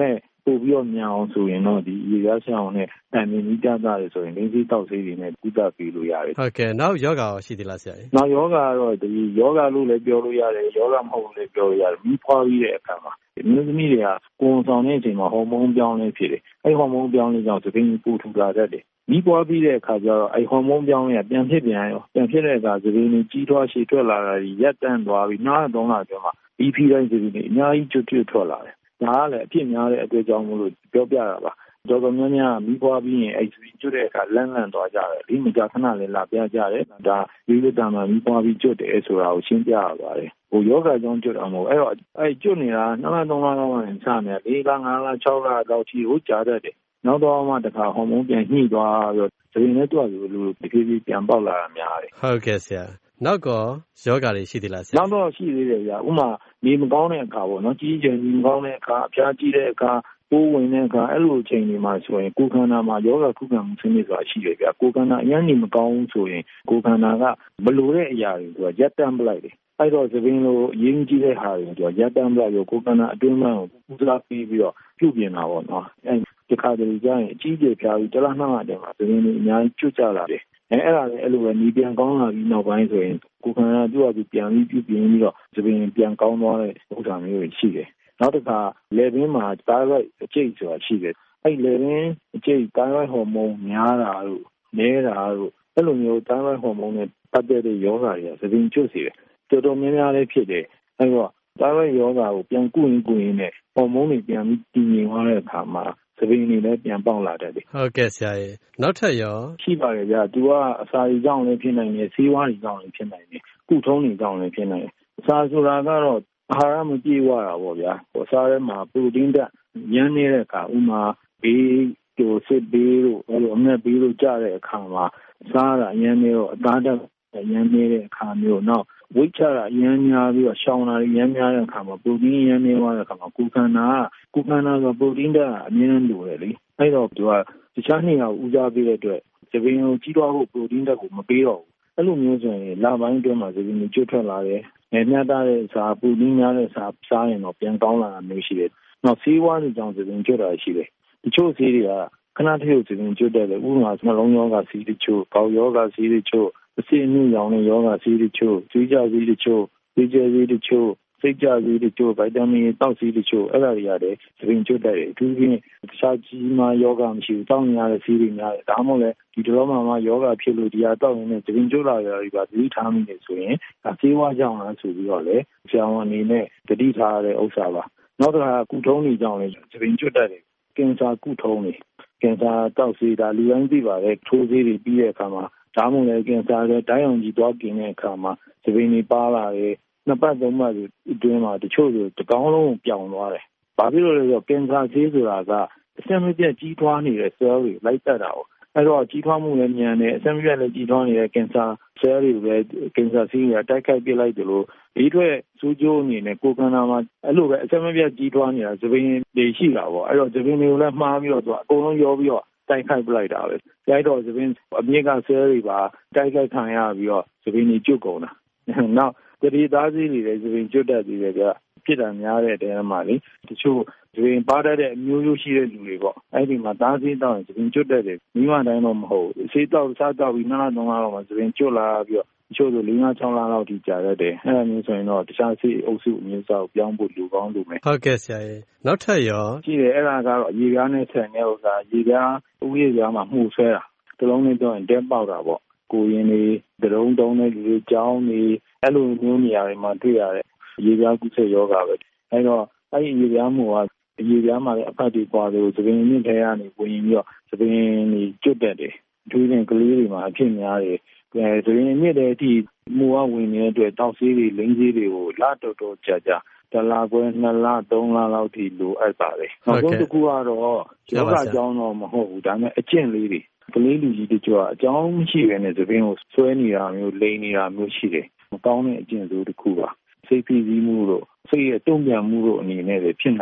ပို့ပြီးတော့မြန်အောင်ဆိုရင်တော့ဒီရေပြားဆရာဝန်နဲ့တိုင်ပင်ပြီးပြသရဲဆိုရင်လေးစီးတောက်ဆေးတွေနဲ့ကုသပေးလို့ရတယ်ဟုတ်ကဲ့နောက်ယောဂါရောရှိသေးလားဆရာကြီးနောက်ယောဂါကတော့ဒီယောဂါလို့လည်းပြောလို့ရတယ်ယောဂါမဟုတ်လို့လည်းပြောလို့ရတယ်မိဖွားပြီးတဲ့အခါမှာမျိုးသမီးတွေကကိုယ်ဆောင်တဲ့အချိန်မှာဟော်မုန်းပြောင်းလဲဖြစ်တယ်အဲ့ဟော်မုန်းပြောင်းလဲကြောင့်သပင်းပူထူလာတတ်တယ်မိပွားပြီးတဲ့အခါကျတော့အဲ့ဟော်မုန်းပြောင်းလဲပြန်ဖြစ်ပြန်ရောပြန်ဖြစ်တဲ့အခါသပင်းကြီးထွားရှည်ထွက်လာတာရက်တန့်သွားပြီးနောက်3လကျော်မှာBP တိုင်းသပင်းအများကြီးကျွတ်ထွက်လာတယ်ဒါကလည်းအဖြစ်များတဲ့အတွက်ကြောင့်မို့လို့ပြောပြတာပါတော်တော်များများမိဖွားပြီးရင်အဲ့ဒီကျွတ်တဲ့အခါလန့်သွားကြတယ်ဒီမကြခဏလေးလာပြကြတယ်ဒါဒီလိုတမ်းမှာမိဖွားပြီးကျွတ်တယ်ဆိုတာကိုရှင်းပြရပါတယ်ဟိုယောဂကြောင့်ကျွတ်အောင်မို့အဲ့တော့အဲ့ကျွတ်နေတာ2လ3လလောက်မှစနေ4လ5လ6လလောက်ထိကိုကြာတတ်တယ်နောက်တော့မှတခါဟော်မုန်းပြန်ညှိသွားပြီးသပင်းနဲ့တွားပြီးလူတဖြည်းဖြည်းပြန်ပေါက်လာတာများတယ်ဟုတ်ကဲ့ဆရာနောက်ကောယောဂါတွေရှိသေးလားဆရာနောက်တော့ရှိသေးတယ်ဗျာဥမာနေမကောင်းတဲ့အခါပေါ့နော်ကြီးကျယ်နေမကောင်းတဲ့အခါအဖျားကြီးတဲ့အခါပိုးဝင်တဲ့အခါအဲ့လိုအချိန်တွေမှာဆိုရင်ကိုယ်ခန္ဓာမှာယောဂခုခံမှုစနစ်ဆိုတာရှိတယ်ဗျာကိုယ်ခန္ဓာအရင်နေမကောင်းဘူးဆိုရင်ကိုယ်ခန္ဓာကမလိုတဲ့အရာတွေကရပ်တန့်ပလိုက်တယ်အဲ့တော့သပင်းလိုရင်းကြီးတဲ့ဟာတွေကရပ်တန့်ပလိုက်ရောကိုယ်ခန္ဓာအတွင်းမှကိုပူဇော်ပြီးတော့ပြုပြင်တာပေါ့နော်အဲ့ဒီခါတည်းကျရင်အကြီးကျယ်ဖြားပြီးတစ်လ2လတည်းမှာသပင်းတွေအများကြီးကျွတ်ကြလာတယ်အဲ့ဒါလည်းအဲ့လိုပဲနီးပြန်ကောင်းလာပြီးနောက်ပိုင်းဆိုရင်ကိုယ်ခန္ဓာသူ့အတူပြန်ပြီးပြုပြင်ပြီးတော့သပင်းပြန်ကောင်းသွားတဲ့ဥစ္စာမျိုးတွေရှိတယ်နောက်တစ်ခါလေပင်မှာ thyroid အကျိတ်ဆိုတာရှိတယ်အဲ့လေပင်အကျိတ် thyroid ဟော်မုန်းများတာတို့နည်းတာတို့အဲ့လိုမျိုး thyroid ဟော်မုန်းနဲ့ပတ်သက်တဲ့ယောဂါတွေကသပင်းကျွတ်စေတယ်တော်တော်များများလည်းဖြစ်တယ်အဲ့တော့ thyroid ယောဂါကိုပြန်ကုရင်နဲ့ဟော်မုန်းတွေပြန်ပြီးတည်ငြိမ်သွားတဲ့အခါမှာသပင်းတွေလည်းပြန်ပေါက်လာတတ်တယ်ဟုတ်ကဲ့ဆရာရေနောက်ထပ်ရောရှိပါတယ်ဗျာသူကအစာတွေကြောင့်လည်းဖြစ်နိုင်တယ်ဆေးဝါးတွေကြောင့်လည်းဖြစ်နိုင်တယ်ကုထုံးတွေကြောင့်လည်းဖြစ်နိုင်တယ်အစာဆိုတာကတော့အာဟာရမပြည့်ဝတာပေါ့ဗျာအစာထဲမှာပရိုတင်းဓာတ်ညံ့နေတဲ့အခါဥမာဘေးတို့စစ်ဘေးတို့အဲ့လိုအငတ်ဘေးတို့ကြတဲ့အခါမှာစားတာညံ့နေတော့အသားဓာတ်ညံ့နေတဲ့အခါမျိုးနောက်ဝိတ်ချတာရမ်းများပြီးတော့ရှောင်းတာရမ်းများတဲ့အခါမှာပရိုတင်းရမ်းနေသွားတဲ့အခါမှာကိုယ်ခန္ဓာကပရိုတင်းဓာတ်အမြဲတမ်းလိုတယ်လေအဲ့တော့သူကတခြားနေရာကိုဦးစားပေးတဲ့အတွက်သပင်းကိုကြီးထွားဖို့ပရိုတင်းဓာတ်ကိုမပေးတော့ဘူးအဲ့လိုမျိုးဆိုရင်လပိုင်းအတွင်းမှာသပင်းကိုကျွတ်ထွက်လာတယ်မျှတတဲ့စာပရိုတင်းများတဲ့စာစားရင်တော့ပြန်ကောင်းလာတာမျိုးရှိတယ်နောက်ဆေးဝါးတွေကြောင့်သပင်းကျွတ်တာရှိတယ်တချို့ဆေးတွေကခဏတည်းသပင်းကျွတ်တယ်လေဥပမာနှလုံးရောဂါဆေးတချို့ကောက်ရောဂါဆေးတချို့အစီအနှံ့ရောင်တဲ့ယောဂဆေးတချို့သွေးကြဆေးတချို့သွေးကြဆေးတချို့စိတ်ကြဆေးတချို့ဗိုက်တာမင်တောက်ဆေးတချို့အဲ့ဒါတွေရတယ်သပင်းကျွတ်တယ်အထူးဖြင့်တခြားကြီးမားယောဂမရှိဘူးတောင်းရတဲ့ဆေးတွေများတယ်ဒါမှမဟုတ်လေဒီလိုမှယောဂဖြစ်လို့ဒီဟာတောက်ရင်လည်းသပင်းကျွတ်လာရတာဒီပါသတိထားမိနေဆိုရင်ဒါဆေးဝါးကြောင့်လားဆိုပြီးတော့လေဆရာဝန်အနေနဲ့သတိထားရတဲ့ဥစ္စာပါနောက်တစ်ခါကုထုံးတွေကြောင့်လည်းသပင်းကျွတ်တယ်ကင်ဆာကုထုံးတွေကင်ဆာတောက်ဆေးဒါလူတိုင်းသိပါတယ်ထိုးဆေးတွေပြီးတဲ့အခါမှာဒါမှမဟုတ်လည်းကင်ဆာရဲ့တိုင်းအောင်ကြီးသွားกินတဲ့အခါမှာသပင်းတွေပါလာတယ်နှစ်ပတ်သုံးပတ်အတွင်းမှာတချို့ဆိုတကောင်းလုံးပြောင်းသွားတယ်။ဘာဖြစ်လို့လဲဆိုတော့ကင်ဆာဆေးဆိုတာကအဆင့်မပြတ်ကြီးထွားနေတဲ့ cell တွေလိုက်တက်တာ။အဲ့တော့ကြီးထွားမှုလည်းမြန်တယ်အဆင့်မပြတ်လည်းကြီးထွားနေတဲ့ကင်ဆာ cell တွေပဲကင်ဆာဆေးတွေကတိုက်ခိုက်ပစ်လိုက်တယ်လို့ဒီအတွက်စူးကျိုးအနေနဲ့ကိုယ်ခန္ဓာမှာအဲ့လိုပဲအဆင့်မပြတ်ကြီးထွားနေတာသပင်းတွေရှိတာပေါ့။အဲ့တော့သပင်းတွေကိုလည်းမှားပြီးတော့သူအကုန်လုံးရောပြီးတော့တိုက်ခိုက်ပလိုက်တာပဲ။အဲ့တော့သပင်းအမြင့်က cell တွေပါတိုက်ခိုက်ခံရပြီးတော့သပင်းတွေကျွတ်ကုန်တာ။နောက်တတိသားစီးတွေလည်းသပင်းကျွတ်တတ်သေးတယ်ကဖြစ်တာများတဲ့တဲမှာလေတချို့သပင်းပါတတ်တဲ့အမျိုးမျိုးရှိတဲ့လူတွေပေါ့အဲ့ဒီမှာသားစီးတောက်ရင်သပင်းကျွတ်တတ်တယ်မိမတိုင်းတော့မဟုတ်ဘူးဆေးတောက်စားတောက်ပြီး2လ3လလောက်မှသပင်းကျွတ်လာပြီးတော့တချို့ဆို4-5-6လလောက်ထိကြာတတ်တယ်အဲ့ဒါမျိုးဆိုရင်တော့တခြားဆေးအုပ်စုအမျိုးအစားကိုပြောင်းဖို့လူကောင်းလူမယ်ဟုတ်ကဲ့ဆရာရေနောက်ထပ်ရောရှိတယ်အဲ့ဒါကတော့ရေပြားနဲ့ဆက်နေဥစ္စာရေပြားဥယျာဉ်ပြားမှာမှုဆွဲတာတလုံးနဲ့ပြောရင်တဲပေါက်တာပေါ့ကိုရင်တွေဒရုံတုံးတဲ့လူတွေကြောင်းတွေအဲ့လိုမျိုးနေရာတွေမှာတွေ့ရတဲ့ရေပြားကုသယောဂပဲအဲ့တော့အဲ့ဒီရေပြားမှုကရေပြားမှာလည်းအဖတ်တွေပွားလို့သပင်းမြင့်ထဲကနေဝင်ပြီးတော့သပင်းတွေကျွတ်တက်တယ်အထူးဖြင့်ကလေးတွေမှာအဖြစ်များတယ်သပင်းမြင့်တဲ့အထိမူကဝင်နေတဲ့အတွက်တောက်ဆေးတွေလိမ့်ဆေးတွေကိုလာတော်ကြာတစ်လခွဲ2လ3လလောက်ထိလိုအပ်ပါတယ်နောက်ဆုံးတစ်ခုကတော့ယောဂအကြောင်းတော့မဟုတ်ဘူးဒါပေမဲ့အကျင့်လေးတွေကလေးလူကြီးတချို့ကအကြောင်းမရှိဘဲနဲ့သပင်းကိုဆွဲနေတာမျိုးလိမ်နေတာမျိုးရှိတယ်မကောင်းတဲ့အကျင့်ဆိုတစ်ခုပါစိတ်ဖိစီးမှုတို့စိတ်ရဲ့တုံ့ပြန်မှုတို့အနေနဲ့လည်းဖြစ်နိုင်တယ်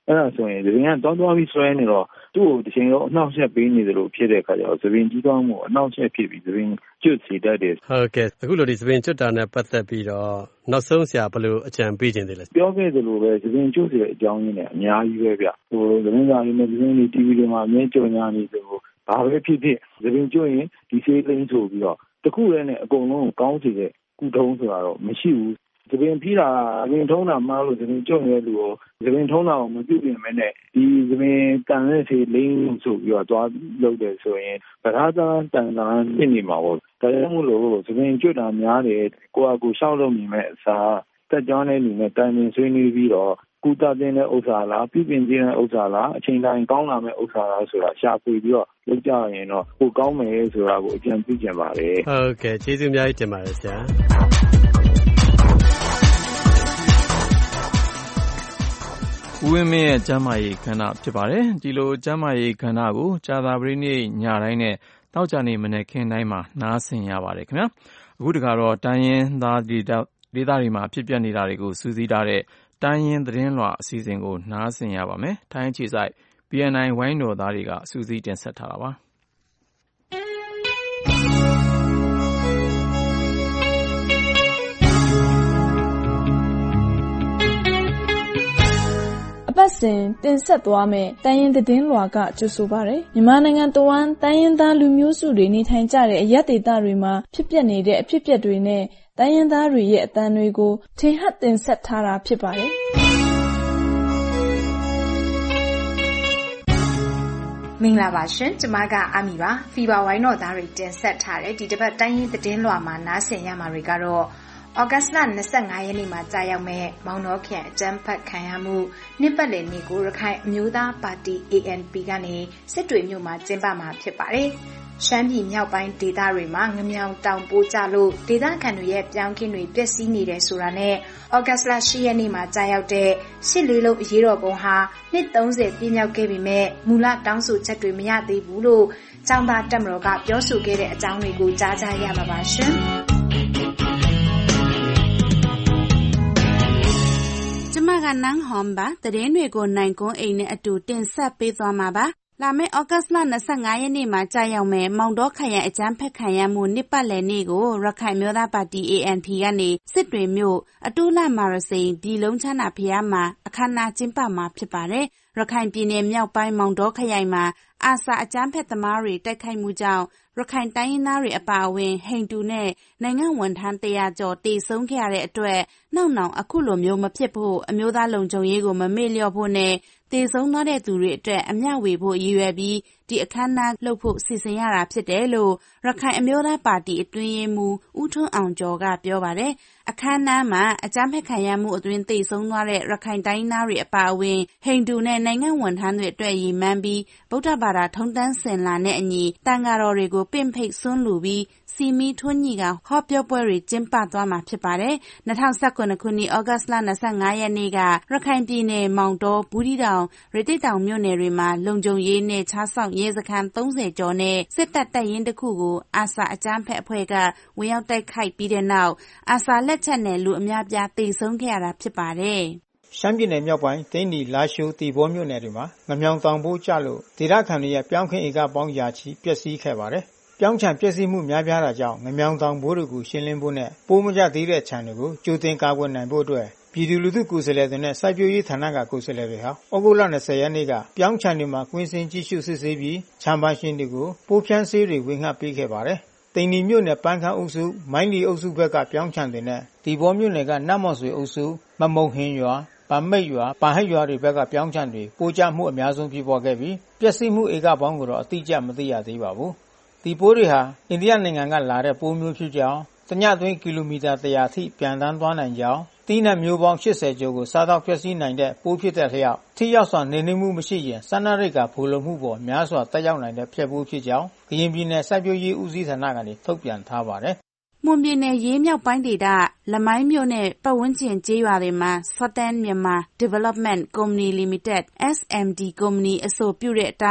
အဲ့ဒါဆိုရင်သပင်ကတောပြီးဆွဲနေတော့သူ့ကိုတစ်ချိန်လုံးအနှောက်အယှက်ပေးနေတယ်လို့ဖြစ်တဲ့အခါကျတော့သပင်ကြီးကောင်းမှုအနှောက်အယှက်ဖြစ်ပြီးသပင်ကျွတ်စီတတ်တယ်ဟုတ်ကဲ့အခုလိုဒီသပင်ကျွတ်တာနဲ့ပတ်သက်ပြီးတော့နောက်ဆုံးဆရာဘယ်လိုအကြံပေးခြင်းသေးလဲပြောခဲ့သလိုပဲသပင်ကျွတ်စီတဲ့အကြောင်းရင်းနဲ့အများကြီးပဲဗျဟိုသပင်စာရင်းနဲ့သပင်တွေ TV တွေမှာအမြဲကြုံရနေသလိုဘာပဲဖြစ်ဖြစ်သပင်ကျွတ်ရင်ဒီဆေးလိမ့်ဆိုပြီးတော့တခုတည်းနဲ့အကုန်လုံးကောင်းစီတဲ့ကုထုံးဆိုတာတော့မရှိဘူးသပင်ဖိတာသပင်ထုံးတာမှလို့သပင်ကျွတ်နေတဲ့လူကိုသပင်ထုံးတာကိုမပြုပြင်မဲနဲ့ဒီသပင်တန်တဲ့ဆေးလိမ့်ဆိုပြီးတော့သွားလုပ်တယ်ဆိုရင်ပဓာသားတန်တာဖြစ်နေမှာပေါ့ဒါကြောင့်မို့လို့သပင်ကျွတ်တာများတယ်ကိုယ့်အကူရှောက်လို့မြင်မဲ့အစားတက်ကြောင်းတဲ့လူနဲ့တိုင်ပင်ဆွေးနွေးပြီးတော့ကုသတဲ့ဥစ္စာလားပြုပြင်ခြင်းတဲ့ဥစ္စာလားအချိန်တိုင်းကောင်းလာမဲ့ဥစ္စာလားဆိုတာရှာဖွေပြီးတော့လုပ်ကြရင်တော့ကိုကောင်းမယ်ဆိုတာကိုအကြံပြုချင်ပါတယ်ဟုတ်ကဲ့ကျေးဇူးအများကြီးတင်ပါတယ်ဆရာဦးဝင်းမင်းရဲ့ကျမ်းမာရေးခန္ဓာဖြစ်ပါတယ်ဒီလိုကျမ်းမာရေးခန္ဓာကိုကြာသပတေးနေ့ညတိုင်းနဲ့တောက်ကြနေ့မနေ့ခင်းတိုင်းမှာနားဆင်ရပါတယ်ခင်ဗျာအခုတခါတော့တိုင်းရင်းသားဒေသတွေမှာဖြစ်ပျက်နေတာတွေကိုစူးစီးထားတဲ့တိုင်းရင်းသတင်းလွှာအစီအစဉ်ကိုနားဆင်ရပါမယ်ထိုင်းအခြေစိုက် BNI ဝိုင်းတော်သားတွေကစူးစီးတင်ဆက်ထားတာပါပတ်စဉ်တင်ဆက်သွားမယ့်တိုင်းရင်းသတင်းလွှာကကြိုဆိုပါရယ်မြန်မာနိုင်ငံတဝန်းတိုင်းရင်းသားလူမျိုးစုတွေနေထိုင်ကြတဲ့အရပ်ဒေသတွေမှာဖြစ်ပျက်နေတဲ့အဖြစ်အပျက်တွေနဲ့တိုင်းရင်းသားတွေရဲ့အသံတွေကိုထင်ဟပ်တင်ဆက်ထားတာဖြစ်ပါတယ်မင်္ဂလာပါရှင်ကျမကအာမီပါဖီဘာဝိုင်းတော်သားတွေတင်ဆက်ထားတဲ့ဒီတစ်ပတ်တိုင်းရင်းသတင်းလွှာမှာနားဆင်ရမှာတွေကတော့ဩဂတ်စ်လ25ရက်နေ့မှာကြာရောက်မဲ့မောင်တော်ခရိုင်အကြမ်းဖက်ခံရမှုနှစ်ပတ်လည်နေ့ကိုရခိုင်အမျိုးသားပါတီ ANP ကနေစစ်တွေမြို့မှာကျင်းပမှာဖြစ်ပါတယ်။ရှမ်းပြည်မြောက်ပိုင်းဒေသတွေမှာငမြောင်တောင်ပိုးကျလို့ဒေသခံတွေရဲ့ပြောင်းခင်းတွေပျက်စီးနေတယ်ဆိုတာနဲ့ဩဂတ်စ်လ10ရက်နေ့မှာကြာရောက်တဲ့8လေးလုံးအရေးတော်ပုံဟာနှစ်30ပြည့်မြောက်ခဲ့ပြီမဲ့မူလတောင်းဆိုချက်တွေမရသေးဘူးလို့ကျောင်းသားတက်မတော်ကပြောဆိုခဲ့တဲ့အကြောင်းတွေကိုကြားကြရမှာပါရှင်။ကျမကနန်းဟွန်ပါသတင်းတွေကိုနိုင်ကွန်းအိမ်နဲ့အတူတင်ဆက်ပေးသွားမှာပါလာမယ့်ဩဂတ်စ်လ25ရက်နေ့မှာကြာရောက်မယ်မောင်တော်ခရိုင်အကြမ်းဖက်ခံရမှုနှစ်ပတ်လည်နေ့ကိုရခိုင်မျိုးသားပါတီ ANP ကနေစစ်တွေမြို့အတူလမာရစိန်ဒီလုံးချမ်းသာဖျားမှာအခမ်းအနားကျင်းပမှာဖြစ်ပါတယ်ရခိုင်ပြည်နယ်မြောက်ပိုင်းမောင်တော်ခရိုင်မှာအာဆာအကြမ်းဖက်သမားတွေတိုက်ခိုက်မှုကြောင့်ရခိုင်တိုင်းရင်းသားတွေအပါအဝင်ဟိန္ဒူနဲ့နိုင်ငံဝန်ထမ်း100ကျော်တေဆုံးခဲ့ရတဲ့အတွက်နောက်အခုလိုမျိုးမဖြစ်ဖို့အမျိုးသားလုံခြုံရေးကိုမမေ့လျော့ဖို့နဲ့တေဆုံးသွားတဲ့သူတွေအတွက်အမျှဝေဖို့ရည်ရွယ်ပြီးဒီအခမ်းအနားလုပ်ဖို့စီစဉ်ရတာဖြစ်တယ်လို့ရခိုင်အမျိုးသားပါတီအတွင်းရေးမှူးဦးထွန်းအောင်ကျော်ကပြောပါတယ်အခမ်းအနားမှာအကြမ်းဖက်ခံရမှုအတွင်းတေဆုံးသွားတဲ့ရခိုင်တိုင်းသားတွေအပါအဝင်ဟိန္ဒူနဲ့နိုင်ငံဝန်ထမ်းတွေအတွက်ရည်မှန်းပြီးဗုဒ္ဓဘာသာထုံးတမ်းစဉ်လာနဲ့အညီတန်ဃာတော်တွေကိုပင့်ဖိတ်ဆွမ်းလူပြီးစီမီထွန်းကြီးကဟောပြောပွဲတွေကျင်းပသွားမှာဖြစ်ပါတယ်2019ခုနှစ်ဩဂတ်စ်လ25ရက်နေ့ကရခိုင်ပြည်နယ်မောင်တောဘူးဒီတောင်ရတိတောင်မြို့နယ်တွေမှာလုံခြုံရေးနဲ့ခြားဆောင်ရဲစခန်း30ကျော်နဲ့စစ်တပ်တပ်ရင်းတစ်ခုကိုအာဆာအကြမ်းဖက်အဖွဲ့ကဝင်ရောက်တိုက်ခိုက်ပြီးတဲ့နောက်အာဆာလက်ချက်နဲ့လူအများပြားတေဆုံးခဲ့ရတာဖြစ်ပါတယ်ရှမ်းပြည်နယ်မြောက်ပိုင်းသိန်းနီလာရှိုးတီဘောမြို့နယ်တွေမှာငမြောင်တောင်ပိုးကျလို့ဒေသခံတွေရဲ့ပြောင်းခင်းဧကပေါင်းရာချီပျက်စီးခဲ့ပါတယ်။ပြောင်းချံပျက်စီးမှုများပြားတာကြောင့်ငမြောင်တောင်ပိုးတွေကိုရှင်းလင်းဖို့နဲ့ပိုးမကျသေးတဲ့ခြံတွေကိုကြိုတင်ကာကွယ်နိုင်ဖို့အတွက်ပြည်သူလူထုကိုယ်စားလှယ်တွေနဲ့စိုက်ပျိုးရေးဌာနကကိုယ်စားလှယ်တွေဟာဩဂုတ်လ20ရက်နေ့ကပြောင်းချံတွေမှာကွင်းစင်ကြည့်ရှုစစ်ဆေးပြီးခြံပိုင်ရှင်တွေကိုပိုးဖြန်းဆေးတွေဝေငှပေးခဲ့ပါတယ်။သိန်းနီမြို့နယ်ပန်းခန်းအုပ်စုမိုင်းလီအုပ်စုဘက်ကပြောင်းချံတွေနဲ့ဒီဘောမြို့နယ်ကနတ်မော်ဆွေအုပ်စုမမုံဟင်းရွာပါမိတ်ရွာပါဟက်ရွာတွေဘက်ကပြောင်းချံတွေပိုးကျမှုအများဆုံးဖြစ်ပေါ်ခဲ့ပြီးပျက်စီးမှုဧကပေါင်းကိုတော့အတိအကျမသိရသေးပါဘူး။ဒီပိုးတွေဟာအိန္ဒိယနိုင်ငံကလာတဲ့ပိုးမျိုးဖြစ်ကြောင်းတညအတွင်းကီလိုမီတာ100အထိပြန်တန်းသွားနိုင်ကြောင်းတီးနှံမျိုးပေါင်း80ကျော်ကိုစားတော့ဖျက်ဆီးနိုင်တဲ့ပိုးဖြစ်တဲ့လျောက်ထိရောက်စွာနေနှင်းမှုမရှိရင်စန္ဒရိတ်ကဖူလုံမှုပေါ်များစွာတက်ရောက်နိုင်တဲ့ဖျက်ပိုးဖြစ်ကြောင်းကရင်ပြည်နယ်စိုက်ပျိုးရေးဦးစီးဌာနကနေထုတ်ပြန်ထားပါတယ်မွန်ပြည်နယ်ရေးမြောက်ပိုင်းဒေသလမိုင်းမြို့နယ်ပတ်ဝန်းကျင်ကျေးရွာတွေမှာ Southern Myanmar Development Company Limited SMD Company အဆိုပြုတဲ့အတိုင်း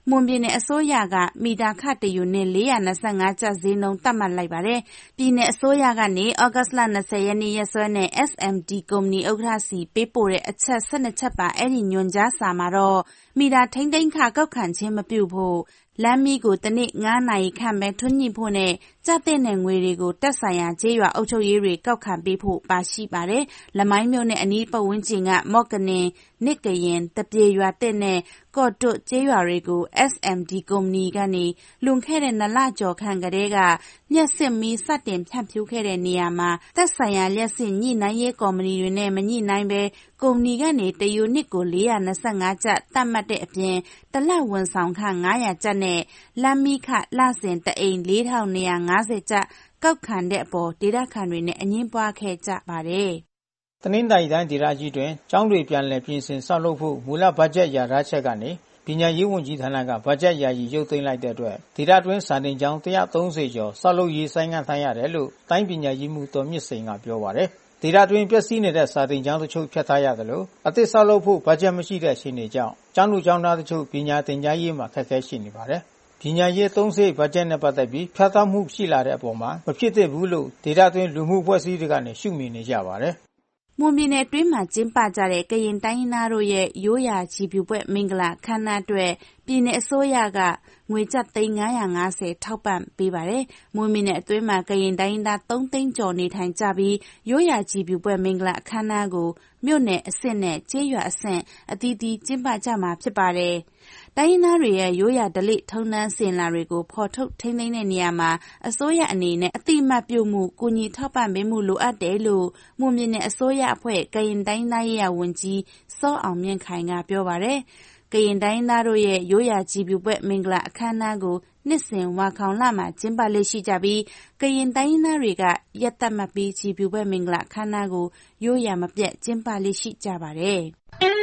မွန်ပြည်နယ်အစိုးရကမီတာခတယူနစ်425ကျပ်ဈေးနှုန်းသတ်မှတ်လိုက်ပါတယ်။ပြည်နယ်အစိုးရကနေဩဂတ်လ20ရက်နေ့ရက်စွဲနဲ့ SMD ကုမ္ပဏီဥက္ကဋ္ဌစီပေးပို့တဲ့အချက်12ချက်ပါအဲ့ဒီညွှန်ကြားစာမှာတော့မီတာထိန်းသိမ်းခကောက်ခံခြင်းမပြုဖို့လမ်းမီးကိုတနေ့9နာရီခန့်ပဲထွန်းညှိဖို့နဲ့ကျတဲ့နယ်ငွေတွေကိုတက်ဆိုင်ရာကျေးရွာအုပ်ချုပ်ရေးတွေကောက်ခံပေးဖို့ပါရှိပါတယ်။လမိုင်းမြို့နဲ့အနီးပတ်ဝန်းကျင်ကမော့ကနင်နစ်ကရင်တပြေရွာတဲ့နဲ့ကော့တွတ်ကျေးရွာတွေကို SMD ကုမ္ပဏီကနေလွန်ခဲ့တဲ့2လကျော်ခန့်ကတည်းကလျှက်စစ်မီးစတင်ဖြန့်ဖြူးခဲ့တဲ့နေရာမှာသက်ဆိုင်ရာလျှက်စစ်ညှိနှိုင်းရေးကော်မတီတွေနဲ့မညှိနှိုင်းပဲကုမ္ပဏီကနေတယူနစ်ကို425ကျပ်တတ်မှတ်တဲ့အပြင်တလဝန်ဆောင်ခ900ကျပ်နဲ့လမ်းမီးခလစဉ်တအိမ်4250ကျပ်ကောက်ခံတဲ့အပေါ်ဒေသခံတွေနဲ့အငင်းပွားခဲ့ကြပါတယ်။တနင်္သာရီတိုင်းဒေသကြီးတွင်ကျောင်းတွေပြန်လည်ပြင်ဆင်ဆောက်လုပ်ဖို့မူလဘတ်ဂျက်လျာထားချက်ကနေပညာရေးဝန်ကြီးဌာနကဘတ်ဂျက်ယာယီရုပ်သိမ်းလိုက်တဲ့အတွက်ဒေသတွင်းစာသင်ကျောင်း130ကျော်ဆောက်လုပ်ရေးဆိုင်းငံ့ထားရတယ်လို့တိုင်းပညာရေးမှူးတော်မြင့်စိန်ကပြောပါတယ်။ဒေသတွင်းပျက်စီးနေတဲ့စာသင်ကျောင်းတချို့ဖျက်ထားရတယ်လို့အသစ်ဆောက်လုပ်ဖို့ဘတ်ဂျက်မရှိတဲ့အခြေအနေကြောင့်ကျောင်းသူကျောင်းသားတချို့ပညာသင်ကြားရေးမှာခက်ခဲရှိနေပါတယ်။ပညာရေးသုံးစွဲဘတ်ဂျက်နဲ့ပတ်သက်ပြီးဖြတ်တောက်မှုရှိလာတဲ့အပေါ်မှာမဖြစ်သင့်ဘူးလို့ဒေသတွင်းလူမှုအဖွဲ့အစည်းတွေကနေရှုမြင်နေကြပါတယ်။မွန်ပြည်နယ်အတွင်းမှာကျင်းပကြတဲ့ကရင်တိုင်းရင်းသားတို့ရဲ့ရိုးရာကြည်ဖြူပွဲမင်္ဂလာခမ်းနားအတွက်ပြည်နယ်အစိုးရကငွေကျပ်သိန်း950ထောက်ပံ့ပေးပါတယ်။မွန်ပြည်နယ်အတွင်းမှာကရင်တိုင်းရင်းသား3သိန်းကျော်နေထိုင်ကြပြီးရိုးရာကြည်ဖြူပွဲမင်္ဂလာအခမ်းအနားကိုမြို့နယ်အဆင့်နဲ့ကျေးရွာအဆင့်အသီးသီးကျင်းပကြမှာဖြစ်ပါတယ်။တိုင်းရင်းသားတွေရဲ့ရိုးရာဓလေ့ထုံးတမ်းစဉ်လာတွေကိုဖော်ထုတ်ထိန်းသိမ်းတဲ့နေရာမှာအစိုးရအနေနဲ့အတိအမှတ်ပြုမှုကူညီထောက်ပံ့ပေးမှုလိုအပ်တယ်လို့မွန်ပြည်နယ်အစိုးရအဖွဲ့ကရင်တိုင်းသားရေးဝန်ကြီးစောအောင်မြင့်ခိုင်ကပြောပါတယ်။ကရင်တိုင်းသားတို့ရဲ့ရိုးရာကြည်ဖြူပွဲမင်္ဂလာအခမ်းအနားကိုနှစ်စဉ်ဝါခေါင်လမှာကျင်းပလေ့ရှိကြပြီးကရင်တိုင်းသားတွေကရက်သက်မှတ်ပြီးကြည်ဖြူပွဲမင်္ဂလာအခမ်းအနားကိုရိုးရာမပြတ်ကျင်းပလေ့ရှိကြပါတယ်။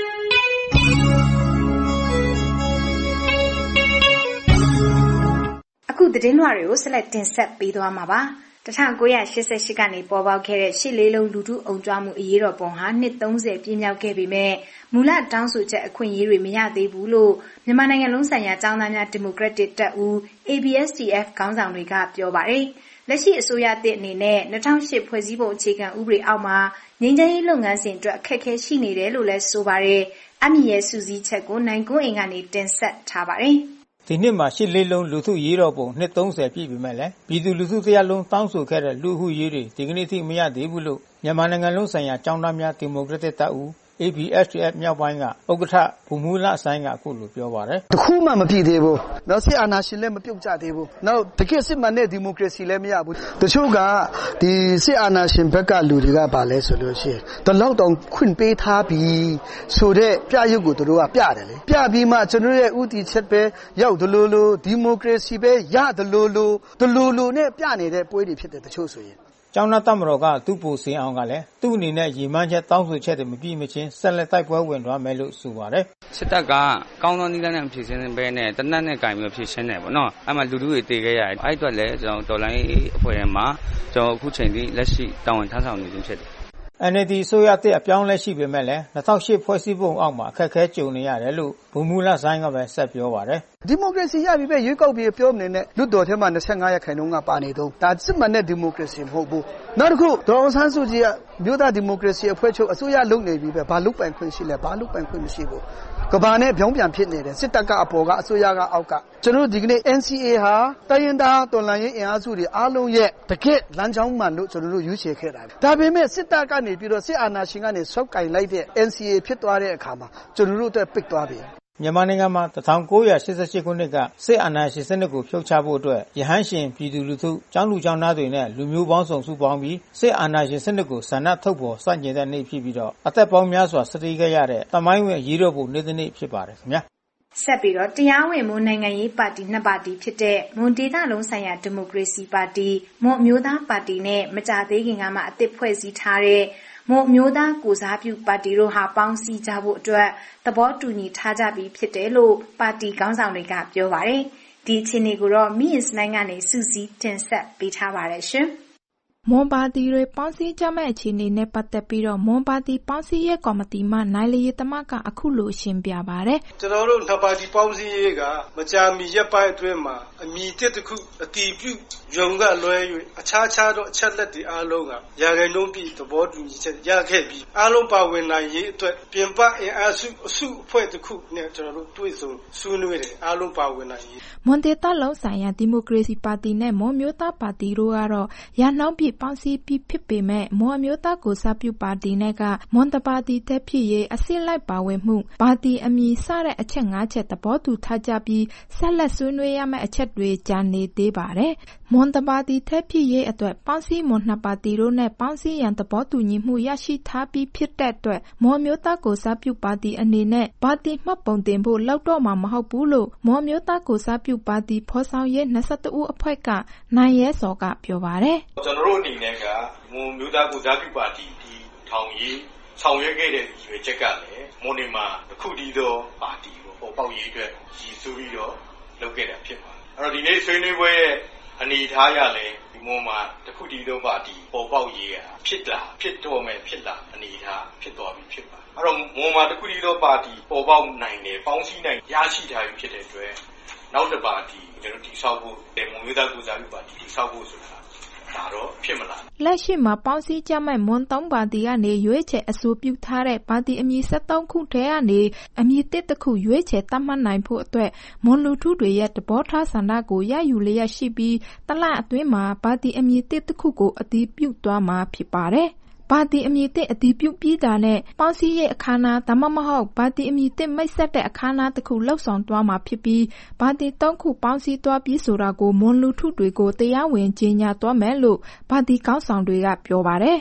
အခုသတင်းလွှာတွေကိုဆက်လက်တင်ဆက်ပေးသွားမှာပါ1988ကနေပေါ်ပေါက်ခဲ့တဲ့ရှစ်လေးလုံးလူထုအုံကြွမှုအရေးတော်ပုံဟာနှစ်30ပြည့်မြောက်ခဲ့ပေမဲ့မူလတောင်းဆိုချက်အခွင့်အရေးတွေမရသေးဘူးလို့မြန်မာနိုင်ငံလုံးဆိုင်ရာကျောင်းသားများဒီမိုကရက်တစ်တပ်ဦး ABSDF ခေါင်းဆောင်တွေကပြောပါတယ်။လက်ရှိအစိုးရသစ်အနေနဲ့2008ဖွဲ့စည်းပုံအခြေခံဥပဒေအောက်မှာငြိမ်းချမ်းရေးလုပ်ငန်းစဉ်အတွက်အခက်အခဲရှိနေတယ်လို့လည်းဆိုပါတယ်။အမည်ရဲ့စူးစီးချက်ကိုနိုင်ကွန်းအိမ်ကနေတင်ဆက်ထားပါတယ်။ဒီနှစ်မှာရှစ်လေးလုံးလူထုရေးတော်ပုံနှစ်30ပြည့်ပြီမဲ့လည်းပြည်သူလူထုတရားလုံးတောင်းဆိုခဲ့တဲ့လူထုရေးတွေဒီကနေ့ထိမရသေးဘူးလို့မြန်မာနိုင်ငံလုံးဆိုင်ရာကျောင်းသားများဒီမိုကရက်တစ်တပ်ဦး ABSDF မြောက်ပိုင်းကဥက္ကဋ္ဌဘူမူလဆိုင်ကအခုလိုပြောပါတယ်တခုမှမပြည့်သေးဘူးနောက်စစ်အာဏာရှင်လည်းမပြုတ်ကျသေးဘူးနောက်တကယ်စစ်မှန်တဲ့ဒီမိုကရေစီလည်းမရဘူးတချို့ကဒီစစ်အာဏာရှင်ဘက်ကလူတွေကပါလဲဆိုလို့ရှိရင်တလောက်တောင်ခွင့်ပေးထားပြီးဆိုတဲ့ပြရုပ်ကိုတို့ကပြတယ်လေပြပြီးမှကျွန်တော်ရဲ့ဥတီချက်ပဲရောက်ဒလိုလိုဒီမိုကရေစီပဲရဒလိုလိုနဲ့ပြနေတဲ့ပွဲတွေဖြစ်တဲ့တချို့ဆိုရင်ကျောင်းသားတပ်မတော်ကသူ့ပူစင်အောင်ကလည်းသူ့အနေနဲ့ရည်မှန်းချက်တောင်းဆိုချက်တွေမပြည့်မချင်းဆက်လက်တိုက်ပွဲဝင်သွားမယ်လို့ဆိုပါတယ်စစ်တပ်ကကောင်းသောနည်းလမ်းနဲ့ဖြည့်ဆင်းပဲနဲ့တနတ်နဲ့ကင်ပြီးဖြည့်ဆင်းတယ်ပေါ့နော်အဲ့မှာလူထုတွေတည်ခဲ့ရတယ်အဲ့အတွက်လည်းကျွန်တော်တော်လိုင်းအဖွဲ့ထဲမှာကျွန်တော်အခုချိန်ထိလက်ရှိတာဝန်ထမ်းဆောင်နေခြင်းဖြစ်တယ် NLD အစိုးရတဲ့အပြောင်းလဲရှိပေမဲ့လည်း2008ဖွဲ့စည်းပုံအောက်မှာအခက်အခဲကြုံနေရတယ်လို့ဘူမူလဆိုင်ကပဲဆက်ပြောပါတယ်ဒီမိုကရေစီရပြီပဲရွေးကောက်ပြီးပြောနေနဲ့လွတ်တော်ထဲမှာ25ရာခိုင်နှုန်းကပါနေတော့ဒါစစ်မှန်တဲ့ဒီမိုကရေစီမဟုတ်ဘူးနောက်တစ်ခုဒေါ်အောင်ဆန်းစုကြည်ကမြို့သားဒီမိုကရေစီအဖွဲ့ချုပ်အစိုးရလုပ်နေပြီပဲဘာလုပ်ပိုင်ခွင့်ရှိလဲဘာလုပ်ပိုင်ခွင့်မရှိဘူးကဘာနဲ့ပြောင်းပြန်ဖြစ်နေတယ်စစ်တပ်ကအပေါ်ကအစိုးရကအောက်ကကျွန်တော်တို့ဒီကနေ့ NCA ဟာတိုင်းရင်းသားတော်လှန်ရေးအင်အားစုတွေအားလုံးရဲ့တကယ့်လမ်းကြောင်းမှန်လို့ကျွန်တော်တို့ရွေးချယ်ခဲ့တာဒါပေမဲ့စစ်တပ်ကနေပြီးတော့စစ်အာဏာရှင်ကနေဆောက်ကင်လိုက်တဲ့ NCA ဖြစ်သွားတဲ့အခါမှာကျွန်တော်တို့အတွက်ပိတ်သွားပြီမြန်မာနိုင်ငံမှာ1988ခုနှစ်ကစစ်အာဏာရှင်စနစ်ကိုဖြုတ်ချဖို့အတွက်ရဟန်းရှင်ပြည်သူလူထုကျောင်းသူကျောင်းသားတွေနဲ့လူမျိုးပေါင်းစုံစုပေါင်းပြီးစစ်အာဏာရှင်စနစ်ကိုဆန္ဒထုတ်ဖော်ဆန့်ကျင်တဲ့နေ့ဖြစ်ပြီးတော့အသက်ပေါင်းများစွာစတီးခဲ့ရတဲ့တမိုင်းဝင်ရေးတော်ပုံနေ့တစ်နေ့ဖြစ်ပါတယ်ခင်ဗျာဆက်ပြီးတော့တရားဝင်မွန်နိုင်ငံရေးပါတီနှစ်ပါတီဖြစ်တဲ့မွန်ဒေသလုံးဆိုင်ရာဒီမိုကရေစီပါတီမွန်အမျိုးသားပါတီနဲ့မကြသေးခင်ကမှအသစ်ဖွဲ့စည်းထားတဲ့မွန်အမျိုးသားကိုစားပြုပါတီတို့ဟာပေါင်းစည်းကြဖို့အတွက်သဘောတူညီထားကြပြီးဖြစ်တယ်လို့ပါတီခေါင်းဆောင်တွေကပြောပါတယ်။ဒီအခြေအနေကိုတော့မိယစ်နိုင်ကနေစူးစီးတင်ဆက်ပေးထားပါတယ်ရှင်။မွန်ပါတီတွေပေါင်းစည်းကြမဲ့အခြေအနေနဲ့ပတ်သက်ပြီးတော့မွန်ပါတီပေါင်းစည်းရေးကော်မတီမှနိုင်လျေသမကအခုလိုရှင်းပြပါတယ်။ကျွန်တော်တို့နှစ်ပါတီပေါင်းစည်းရေးကမကြာမီရက်ပိုင်းအတွင်းမှာအမည်တစ်ခုအတည်ပြုရုံကလွဲ၍အခြားသောအချက်လက်တွေအားလုံးကရာခိုင်နှုန်းပြည့်သဘောတူညီချက်ရခဲ့ပြီးအားလုံးပါဝင်နိုင်ရေးအတွက်ပြင်ပအင်အားစုအစုအဖွဲ့တစ်ခုနဲ့ကျွန်တော်တို့တွေ့ဆုံဆွေးနွေးတယ်အားလုံးပါဝင်နိုင်ရေးမွန်ဒေသလုံးဆိုင်ရာဒီမိုကရေစီပါတီနဲ့မွန်မျိုးသားပါတီတို့ကတော့ရာနှောင်းပြပေါင်းစည်းပြီးဖြစ်ပေမဲ့မွန်မျိုးသားကိုစားပြုပါတီနဲ့ကမွန်တပါတီတက်ဖြစ်ရေးအစစ်လိုက်ပါဝင်မှုပါတီအမည်စတဲ့အချက်၅ချက်သဘောတူထားကြပြီးဆက်လက်ဆွေးနွေးရမယ့်အချက်တွေကြာနေသေးပါတယ်မွန်တပါတီတက်ဖြစ်ရေးအတွက်ပေါင်းစည်းမွန်နှစ်ပါတီတို့နဲ့ပေါင်းစည်းရန်သဘောတူညီမှုရရှိထားပြီးဖြစ်တဲ့အတွက်မွန်မျိုးသားကိုစားပြုပါတီအနေနဲ့ပါတီမှတ်ပုံတင်ဖို့လောက်တော့မှာမဟုတ်ဘူးလို့မွန်မျိုးသားကိုစားပြုပါတီဖော်ဆောင်ရေး22ဦးအဖွဲ့ကနိုင်ရဲစော်ကပြောပါတယ်ကျွန်တော်တို့အနေနဲ့ကမွန်မျိုးသားကိုစားပြုပါတီဒီထောင်ရေးဆောင်ရွက်ခဲ့တဲ့ရွေးချက်ကလည်းမွန်နေမှာတစ်ခုတည်းသောပါတီကိုပေါ်ပေါက်ရေးအတွက်ရည်စူးပြီးတော့လုပ်ခဲ့တာဖြစ်ပါတယ်အဲ့တော့ဒီနေ့ဆွေးနွေးပွဲရဲ့အနေထားရလဲဒီမွန်မှာတစ်ခုတည်းသောပါတီပေါ်ပေါက်ရေးရဖြစ်တော့မယ်ဖြစ်လာအနေထားဖြစ်သွားပြီဖြစ်ပါတယ်အဲ့တော့မွန်မှာတစ်ခုတည်းသောပါတီပေါ်ပေါက်နိုင်တယ်ပေါင်းစည်းနိုင်ရရှိထားပြီဖြစ်တဲ့အတွက်နောက်တစ်ပါတီကျွန်တော်တိဆောက်ဖို့မွန်မျိုးသားကိုစားပြုပါတီတိဆောက်ဖို့ဆိုတာဒါတော့ဖြစ်မလားလက်ရှိမှာပေါင်းစည်းကြမဲ့မွန်3ပါတီကနေရွေးချယ်အဆိုပြုထားတဲ့ပါတီအမည်73ခုထဲကနေအမည်တစ်ခုရွေးချယ်သတ်မှတ်နိုင်ဖို့အတွက်မွန်လူထုတွေရဲ့သဘောထားဆန္ဒကိုရယူလျက်ရှိပြီးတလအတွင်းမှာပါတီအမည်တစ်ခုကိုအတည်ပြုသွားမှာဖြစ်ပါတယ်ပါတီအမည်တစ်အတည်ပြုပြီးတာနဲ့ပေါင်းစည်းရေးအခမ်းအနားဒါမှမဟုတ်ပါတီအမည်တစ်မိတ်ဆက်တဲ့အခမ်းအနားတစ်ခုလှုပ်ဆောင်သွားမှာဖြစ်ပြီးပါတီ3ခုပေါင်းစည်းသွားပြီးဆိုတာကိုမွန်လူထုတွေကိုတရားဝင်ကြေညာသွားမယ်လို့ပါတီခေါင်းဆောင်တွေကပြောပါတယ်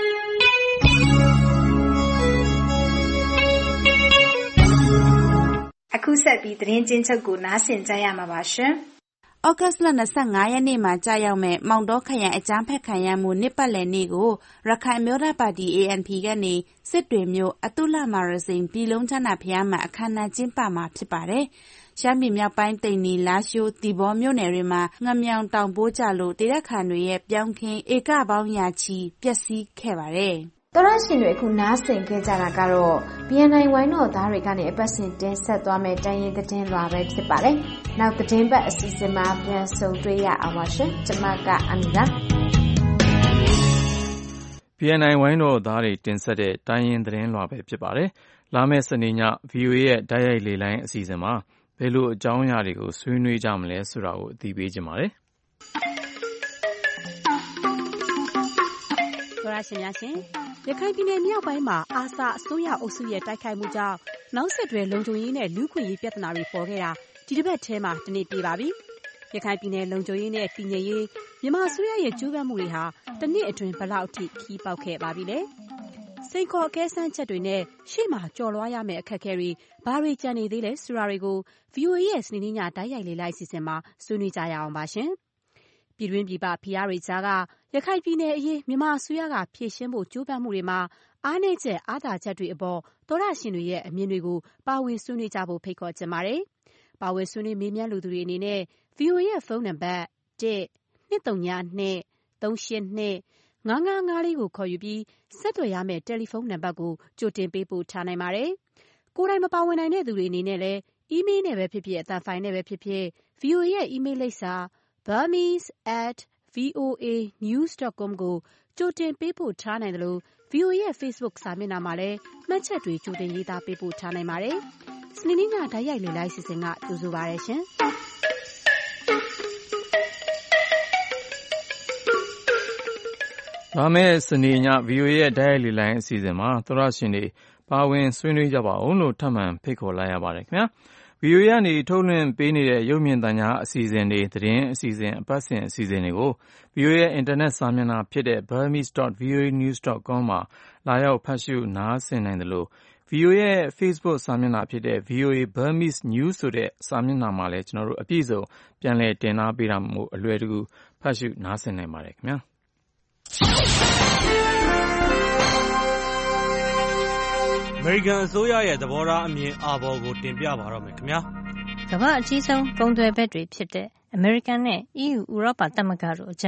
အခုဆက်ပြီးသတင်းချင်းချုပ်ကိုနားဆင်ကြရမှာပါရှင်ဩဂတ်စ်လ25ရက်နေ့မှာကြာရောက်မဲ့မောင်တောခရိုင်အကြမ်းဖက်ခံရမှုနှစ်ပတ်လည်နေ့ကိုရခိုင်မျိုးသားပါတီ ANP ကနေစစ်တွေမြို့အတုလမာရစိန်ပြည်လုံးချမ်းသာဘုရားမှာအခမ်းအနားကျင်းပမှာဖြစ်ပါတယ်။ရှမ်းပြည်မြောက်ပိုင်းတိန်နီလာရှိုးတီဘောမြို့နယ်တွေမှာငမြောင်တောင်ပိုးကြလို့ဒေသခံတွေရဲ့ပြောင်းခင်းဧကပေါင်းရာချီပျက်စီးခဲ့ပါတယ်။တော်ရရှင်တွေအခုနားဆင်ခဲ့ကြတာကတော့ BNI ဝိုင်းတော်သားတွေကနေအပတ်စဉ်တင်ဆက်သွားမယ့်တိုင်းရင်းသတင်းလွှာပဲဖြစ်ပါတယ်။နောက်သတင်းပတ်အစီအစဉ်မှာပြန်ဆုံတွေ့ရအောင်ပါရှင်။ကျွန်မကအမီပါ။ BNI ဝိုင်းတော်သားတွေတင်ဆက်တဲ့တိုင်းရင်းသတင်းလွှာပဲဖြစ်ပါတယ်။လာမယ့်စနေည VOA ရဲ့တိုက်ရိုက်လေလိုင်းအစီအစဉ်မှာဘယ်လိုအကြောင်းအရာတွေကိုဆွေးနွေးကြမလဲဆိုတာကိုအသိပေးကြပါမယ်။တော်ရရှင်များရှင်ရခိုင်ပြည်နယ်မြောက်ပိုင်းမှာအာဆာအစိုးရအုပ်စုရဲ့တိုက်ခိုက်မှုကြောင့်နောက်ဆက်တွဲလုံခြုံရေးနဲ့လူ့ခွင့်ရေးပြဿနာတွေပေါ်ခဲ့တာဒီတစ်ပတ်ထဲမှာတနေ့ပြပါပြီ။ရခိုင်ပြည်နယ်လုံခြုံရေးနဲ့တည်ငြိမ်ရေးမြန်မာအစိုးရရဲ့ကြိုးပမ်းမှုတွေဟာတနှစ်အတွင်းဘလောက်အထိခီးပေါက်ခဲ့ပါပြီလဲ။စိန်ခေါ်အကဲစမ်းချက်တွေနဲ့ရှေ့မှာကြော်လွှားရမယ့်အခက်အခဲတွေဘာတွေကြံနေသေးလဲဆိုတာတွေကို VOA ရဲ့စနေနေ့ညတိုက်ရိုက်လေလိုက်အစီအစဉ်မှာဆွေးနွေးကြရအောင်ပါရှင်။ပြည်တွင်းပြည်ပဖိအားတွေကြားကရခိုင်ပြည်နယ်အရေးမြန်မာအစိုးရကဖြေရှင်းဖို့ကြိုးပမ်းမှုတွေမှာအားနည်းချက်အားသာချက်တွေအပေါ်သောတရှင်တွေရဲ့အမြင်တွေကိုပါဝင်ဆွေးနွေးကြဖို့ဖိတ်ခေါ်ချင်ပါတယ်။ပါဝင်ဆွေးနွေးမေးမြန်းလူသူတွေအနေနဲ့ VOA ရဲ့ဖုန်းနံပါတ် 1-232-382-5554 ကိုခေါ်ယူပြီးဆက်သွယ်ရမယ့်တယ်လီဖုန်းနံပါတ်ကိုကြိုတင်ပေးပို့ထားနိုင်ပါတယ်။ကိုယ်တိုင်မပါဝင်နိုင်တဲ့သူတွေအနေနဲ့လည်းအီးမေးလ်နဲ့ပဲဖြစ်ဖြစ်အသံဖိုင်နဲ့ပဲဖြစ်ဖြစ် VOA ရဲ့အီးမေးလ်လိပ်စာ burmese@voanews.com ကိုကြိုတင်ပေးပို့ထားနိုင်တယ်လို့ VOA ရဲ့ Facebook စာမျက်နှာမှာလည်းမှတ်ချက်တွေကြိုတင်ရေးသားပေးပို့ထားနိုင်ပါတယ်။စနေနေ့ညတိုက်ရိုက်လေလိုက်စီစဉ်ကကြိုဆိုပါရရှင်။လာမယ့်စနေည VOA ရဲ့တိုက်ရိုက်လေလိုင်းအစီအစဉ်မှာသောတရှင်တွေပါဝင်ဆွေးနွေးကြပါအောင်လို့ထပ်မံဖိတ်ခေါ်လိုက်ရပါတယ်ခင်ဗျာ။ VOA ကနေထုတ်လွှင့်ပေးနေတဲ့ရုပ်မြင်သံကြားအစီအစဉ်တွေသတင်းအစီအစဉ်အပတ်စဉ်အစီအစဉ်တွေကို VOA ရဲ့အင်တာနက်စာမျက်နှာဖြစ်တဲ့ burmese.voanews.com မှာလာရောက်ဖတ်ရှုနားဆင်နိုင်တယ်လို့ VOA ရဲ့ Facebook စာမျက်နှာဖြစ်တဲ့ VOA Burmese News ဆိုတဲ့စာမျက်နှာမှာလည်းကျွန်တော်တို့အပြည့်စုံပြန်လည်တင်ထားပေးတာမို့အလွယ်တကူဖတ်ရှုနားဆင်နိုင်ပါတယ်ခင်ဗျာ။အမေရိကန်အစိုးရရဲ့သဘောထားအမြင်အာဘော်ကိုတင်ပြပါတော့မယ်ခင်ဗျာကမ္ဘာအကြီးဆုံးကုန်သွယ်ဘက်တွေဖြစ်တဲ့အမေရိကန်နဲ့ EU ဥရောပသမဂ္ဂတို့အကြား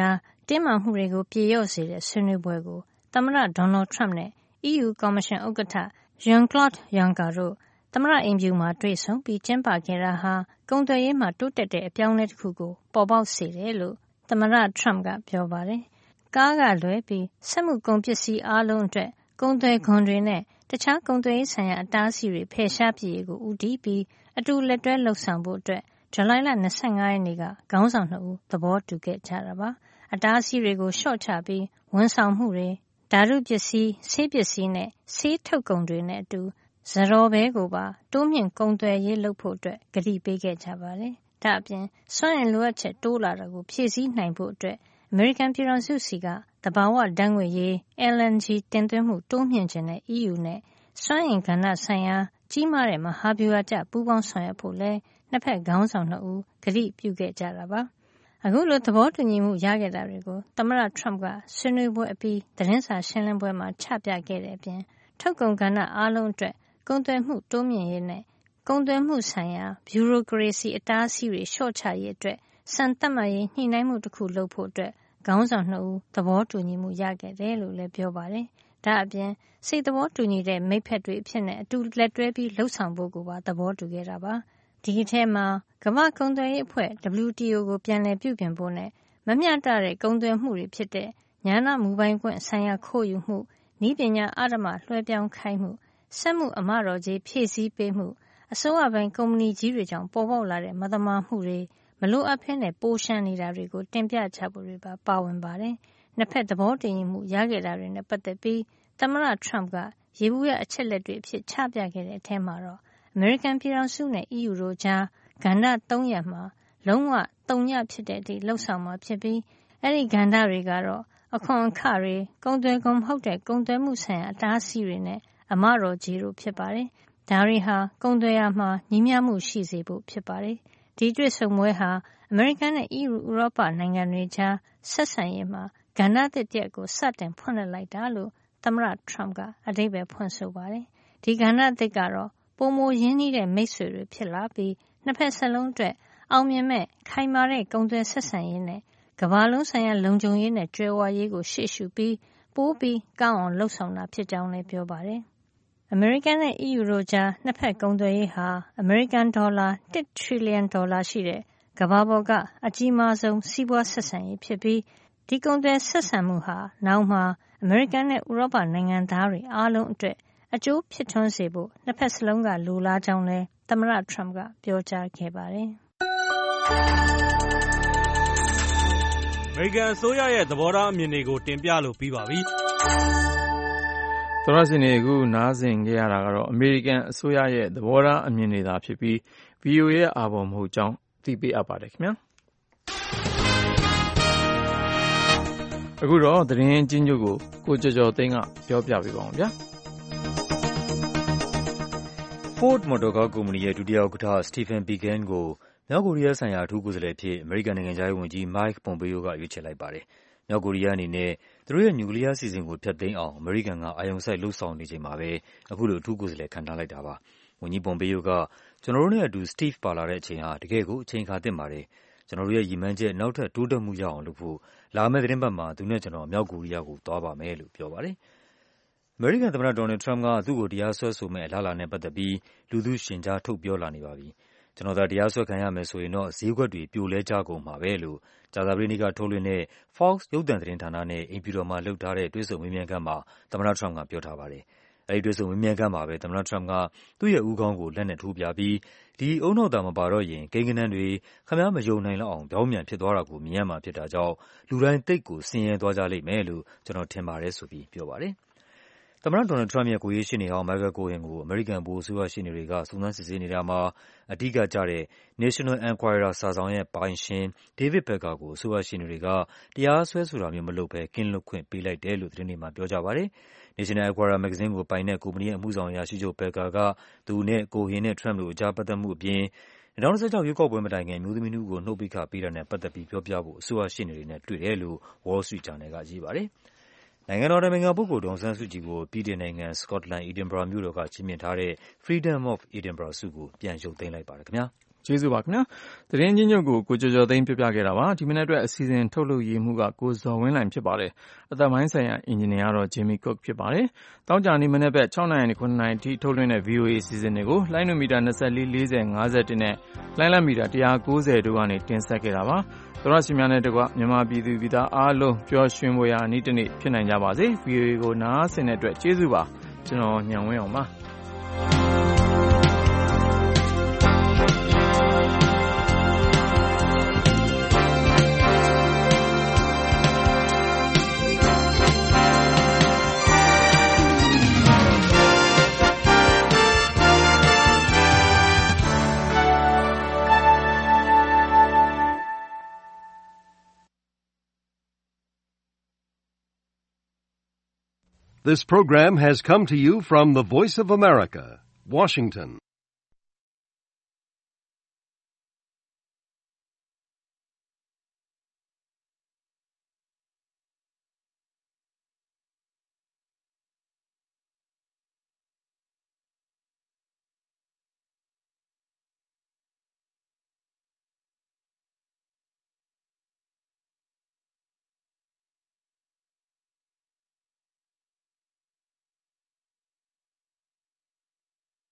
တင်းမာမှုတွေကိုပြေလျော့စေတဲ့ဆွေးနွေးပွဲကိုသမ္မတဒေါ်နယ်ထရမ့်နဲ့ EU ကော်မရှင်ဥက္ကဋ္ဌ Jean-Claude Juncker တို့သမ္မတအိမ်ဖြူမှာတွေ့ဆုံပြီးကျင်းပခဲ့တာဟာကုန်သွယ်ရေးမှာတိုးတက်တဲ့အပြောင်းအလဲတစ်ခုကိုပေါ်ပေါက်စေတယ်လို့သမ္မတထရမ့်ကပြောပါတယ်။ကားကလွဲပြီးစက်မှုကုန်ပစ္စည်းအားလုံးအတွက်ကုန်သွယ်ခွန်တွေနဲ့တခြားကုန်သွယ်ရေးဆိုင်ရာအတားအဆီးတွေဖယ်ရှားပြရေးကိုဦးတည်ပြီးအတူလက်တွဲလှုပ်ဆောင်ဖို့အတွက်ဇူလိုင်လ25ရက်နေ့ကခေါင်းဆောင်2ဦးသဘောတူခဲ့ကြတာပါ။အတားအဆီးတွေကိုလျှော့ချပြီးဝန်ဆောင်မှုတွေဓာတုပစ္စည်းဆေးပစ္စည်းနဲ့ဆေးထုတ်ကုန်တွေနဲ့အတူဇရောဘဲကိုပါတိုးမြင့်ကုန်သွယ်ရေးလုပ်ဖို့အတွက်ကတိပေးခဲ့ကြပါတယ်။ဒါ့အပြင်စွမ်းအင်လိုအပ်ချက်တိုးလာတာကိုဖြည့်ဆည်းနိုင်ဖို့အတွက်အမေရိကန်ပြည်ထောင်စုစီကသဘာဝဓာတ်ငွေ့ရည် LNG တင်သွင်းမှုတိုးမြင့်ခြင်းနဲ့ EU နဲ့စွမ်းအင်ကဏ္ဍဆိုင်ရာကြီးမားတဲ့မဟာဗျူဟာကျပူးပေါင်းဆောင်ရွက်ဖို့လည်းနှစ်ဖက်ခေါင်းဆောင်2ဦးကတိပြုခဲ့ကြတာပါ။အခုလိုသဘောတူညီမှုရခဲ့တာတွေကိုသမ္မတထရမ့်ကဆွေးနွေးပွဲအပြီးသတင်းစာရှင်းလင်းပွဲမှာချပြခဲ့တဲ့အပြင်ထုတ်ကုန်ကဏ္ဍအားလုံးအတွက်ကုန်သွယ်မှုတိုးမြင့်ရေးနဲ့ကုန်သွယ်မှုဆိုင်ရာဗျူရိုကရေစီအတားအဆီးတွေလျှော့ချရေးအတွက်စံသတ်မှတ်ရေးညှိနှိုင်းမှုတစ်ခုလုပ်ဖို့အတွက်ခေါင်းဆောင်2ဦးသဘောတူညီမှုရခဲ့တယ်လို့လည်းပြောပါတယ်။ဒါ့အပြင်စိတ်သဘောတူညီတဲ့မိတ်ဖက်တွေအဖြစ်နဲ့အတူလက်တွဲပြီးလှုပ်ဆောင်ဖို့ကိုပါသဘောတူခဲ့တာပါ။ဒီထဲမှာကမ္ဘာ့ကုန်သွယ်ရေးအဖွဲ့ WTO ကိုပြန်လည်ပြုပြင်ဖို့နဲ့မမျှတတဲ့ကုန်သွယ်မှုတွေဖြစ်တဲ့ဉာဏမူပိုင်ခွင့်ဆိုင်ရာခိုးယူမှု၊နည်းပညာအဓမ္မလွှဲပြောင်းခိုင်းမှု၊စက်မှုအမတော်ကြေးဖြည့်ဆည်းပေးမှုအစိုးရပိုင်းကုမ္ပဏီကြီးတွေကြောင့်ပေါ်ပေါက်လာတဲ့မသမာမှုတွေမလိုအပ်ဘဲနဲ့ပိုရှမ်းနေတာတွေကိုတင်ပြကြဖို့တွေပါဝင်ပါတယ်။နှစ်ဖက်သဘောတူညီမှုရခဲ့တာတွေနဲ့ပတ်သက်ပြီးသမ္မတထရမ့်ကယေဘုယျအချက်လက်တွေအဖြစ်ချပြခဲ့တဲ့အထဲမှာတော့အမေရိကန်ပြည်ထောင်စုနဲ့ EU တို့ကြားကဏ္ဍ3ရပ်မှာလုံးဝ3ဖြစ်တဲ့အထိလှုပ်ဆောင်မှာဖြစ်ပြီးအဲဒီကဏ္ဍတွေကတော့အခွန်အခတွေကုန်သွယ်ကုန်မဟုတ်တဲ့ကုန်သွယ်မှုဆိုင်ရာအတားအဆီးတွေနဲ့အမတော်ကြေးတို့ဖြစ်ပါတယ်။ဒါတွေဟာကုန်သွယ်ရာမှာညီမျှမှုရှိစေဖို့ဖြစ်ပါတယ်။ဒီတွေ့ဆုံပွဲဟာအမေရိကန်နဲ့ EU ဥရောပနိုင်ငံတွေကြားဆက်ဆံရေးမှာကဏ္ဍသစ်တစ်ကိုစတင်ဖွင့်လှစ်လိုက်တာလို့သမ္မတထရမ့်ကအဓိပ္ပာယ်ဖွင့်ဆိုပါတယ်။ဒီကဏ္ဍသစ်ကတော့ပိုမိုရင်းနှီးတဲ့မိတ်ဆွေတွေဖြစ်လာပြီးနှစ်ဖက်စလုံးအတွက်အောင်မြင်မဲ့ခိုင်မာတဲ့ကုန်သွယ်ဆက်ဆံရေးနဲ့ကမ္ဘာလုံးဆိုင်ရာလုံခြုံရေးနဲ့ကြွယ်ဝရေးကိုရှေ့ရှုပြီးပိုပြီးကောင်းအောင်လှုပ်ဆောင်တာဖြစ်ကြောင်းလည်းပြောပါတယ်။အမေရိကန်နဲ့ EU တို့ကြားနှစ်ဖက်ကုန်သွယ်ရေးဟာအမေရိကန်ဒေါ်လာ1 ထရီလီယံရှိတဲ့ကမ္ဘာပေါ်ကအကြီးမားဆုံးစီးပွားဆက်ဆံရေးဖြစ်ပြီးဒီကုန်သွယ်ဆက်ဆံမှုဟာနောက်မှာအမေရိကန်နဲ့ဥရောပနိုင်ငံသားတွေအားလုံးအတွက်အကျိုးဖြစ်ထွန်းစေဖို့နှစ်ဖက်စလုံးကလိုလားကြောင်းလည်းသမ္မတထရမ့်ကပြောကြားခဲ့ပါတယ်။အမေရိကန်အစိုးရရဲ့သဘောထားအမြင်တွေကိုတင်ပြလို့ပြီးပါပြီ။သောရရှင်တွေအခုနားဆင်ကြရတာကတော့အမေရိကန်အစိုးရရဲ့သဘောထားအမြင်တွေသာဖြစ်ပြီး VOA ရဲ့အာဘော်မဟုတ်ကြောင်းသိပေးအပ်ပါတယ်ခင်ဗျာ။အခုတော့သတင်းချင်းချုပ်ကိုကျော်ကျော်သိန်းကပြောပြပေးပါအောင်ဗျာ။ Ford Motor Car ကုမ္ပဏီရဲ့ဒုတိယဥက္ကဋ္ဌ Stephen Biegun ကိုမြောက်ကိုရီးယားဆိုင်ရာအထူးကိုယ်စားလှယ်အဖြစ်အမေရိကန်နိုင်ငံခြားရေးဝန်ကြီး Mike Pompeo ကရွေးချယ်လိုက်ပါတယ်။မြောက်ကိုရီးယားအနေနဲ့သူတို့ရဲ့နျူကလီးယားအစီအစဉ်ကိုဖျက်သိမ်းအောင်အမေရိကန်ကအာရုံစိုက်လုပ်ဆောင်နေချိန်မှာပဲအခုလိုအထူးကိုယ်စားလှယ်ခန့်ထားလိုက်တာပါ။ဝန်ကြီး Pompeo ကကျနော်တို့နဲ့အတူ Steve ပါလာတဲ့အချိန်ဟာတကယ့်ကိုအချိန်အခါသင့်ပါတယ်။ကျနော်တို့ရဲ့ရည်မှန်းချက်နောက်ထပ်တိုးတက်မှုရအောင်လုပ်ဖို့လာမယ့်သီတင်းပတ်မှာသူနဲ့ကျနော်မြောက်ကိုရီးယားကိုသွားပါမယ်လို့ပြောပါတယ်။အမေရိကန်သမ္မတဒေါ်နယ်လ်ဒ် ထရမ့်ပ်ကသူ့ကိုတရားစွဲဆိုမယ့်အလားအလာနဲ့ပတ်သက်ပြီးလူထုရှင်ကြားထုတ်ပြောလာနေပါပြီ။ကျနော်သာတရားစွဲခံရမယ်ဆိုရင်တော့ဈေးကွက်တွေပြိုလဲကျကုန်မှာပဲလို့ကြာသပတေးနေ့ကထုတ်လွှင့်တဲ့ Fox ရုပ်သံသတင်းဌာနနဲ့အိမ်ဖြူတော်မှာလုပ်ထားတဲ့တွေ့ဆုံမေးမြန်းခန်းမှာသမ္မတထရမ့်ပ်ကပြောထားပါတယ်။အဲဒီတွေ့ဆုံမေးမြန်းခန်းမှာပဲသမ္မတထရမ့်ပ်ကသူ့ရဲ့ဦးခေါင်းကိုလက်နဲ့ထိုးပြပြီးဒီဦးနှောက်သာမပါတော့ရင်ကိန်းဂဏန်းတွေခင်ဗျားမယုံနိုင်လောက်အောင်ပြောင်းပြန်ဖြစ်သွားတာကိုမြင်ရမှာဖြစ်တာကြောင့်လူတိုင်းသိပ်ကိုဆင်းရဲသွားကြလိမ့်မယ်လို့ကျနော်ထင်ပါတယ်ဆိုပြီးပြောပါတယ်။သမ္မတဒေါ်နယ်လ်ဒ် ထရမ့်ပ်ရဲ့ကိုယ်ရေးရှေ့နေဟောင်း Michael Cohen ကိုအမေရိကန်ဗဟိုအစိုးရရှေ့နေတွေကစုံစမ်းစစ်ဆေးနေတာမှာအဓိကကျတဲ့ National Enquirer စာစောင်ရဲ့ပိုင်ရှင် David Pecker ကိုအစိုးရရှေ့နေတွေကတရားစွဲဆိုတာမျိုးမလုပ်ဘဲကင်းလွတ်ခွင့်ပေးလိုက်တယ်လို့သတင်းတွေမှာပြောကြပါတယ်။ National Enquirer မဂ္ဂဇင်းကိုပိုင်တဲ့ကုမ္ပဏီရဲ့အမှုဆောင်အရာရှိချုပ် Pecker ကသူနဲ့ Cohen နဲ့ ထရမ့်ပ်တို့ကြားပတ်သက်မှုအပြင်2016 ရွေးကောက်ပွဲမတိုင်ခင်အမျိုးသမီးနှစ်ဦးကိုနှုတ်ပိတ်ခပေးတာနဲ့ပတ်သက်ပြီးပြောပြဖို့အစိုးရရှေ့နေတွေနဲ့တွေ့တယ်လို့ Wall Street Journal ကရေးပါတယ်။နိုင်ငံတော်အတိုင်ပင်ခံပုဂ္ဂိုလ်ဒေါ်အောင်ဆန်းစုကြည်ကိုဗြိတိန်နိုင်ငံ၊ စကော့တလန်၊ Edinburgh မြို့တော်ကချီးမြှင့်ထားတဲ့ Freedom of Edinburgh ဆုကိုပြန်ရုပ်သိမ်းလိုက်ပါတယ်ခင်ဗျာ။ကျေးဇူးပါခင်ဗျာသတင်းချင်းချုပ်ကိုကျော်ကျော်သိန်းပြပြခဲ့တာပါဒီမနေ့အတွက်အစီအစဉ်ထုတ်လုပ်ရေးမှုကကိုဇော်ဝင်းလှိုင်ဖြစ်ပါတယ်အသက်ပိုင်းဆိုင်ရာအင်ဂျင်နီယာတော့ Jimmy Cook ဖြစ်ပါတယ်တောင်းကြနေ့မနေ့ဘက်6နာရီနဲ့9နာရီထိထုတ်လွှင့်တဲ့ VOA အစီအစဉ်တွေကိုလိုင်းနိုမီတာ24 40 51နဲ့လိုင်းလမီတာ190တို့ကနေတင်ဆက်ခဲ့တာပါသောရရှိများနဲ့တကွမြန်မာပြည်သူပြည်သားအားလုံးပျော်ရွှင်ဖွယ်ရာနေ့တစ်နေ့ဖြစ်နိုင်ကြပါစေ VOA ကိုနားဆင်တဲ့အတွက်ကျေးဇူးပါကျွန်တော်ညံဝင်းအောင်ပါ This program has come to you from the Voice of America, Washington.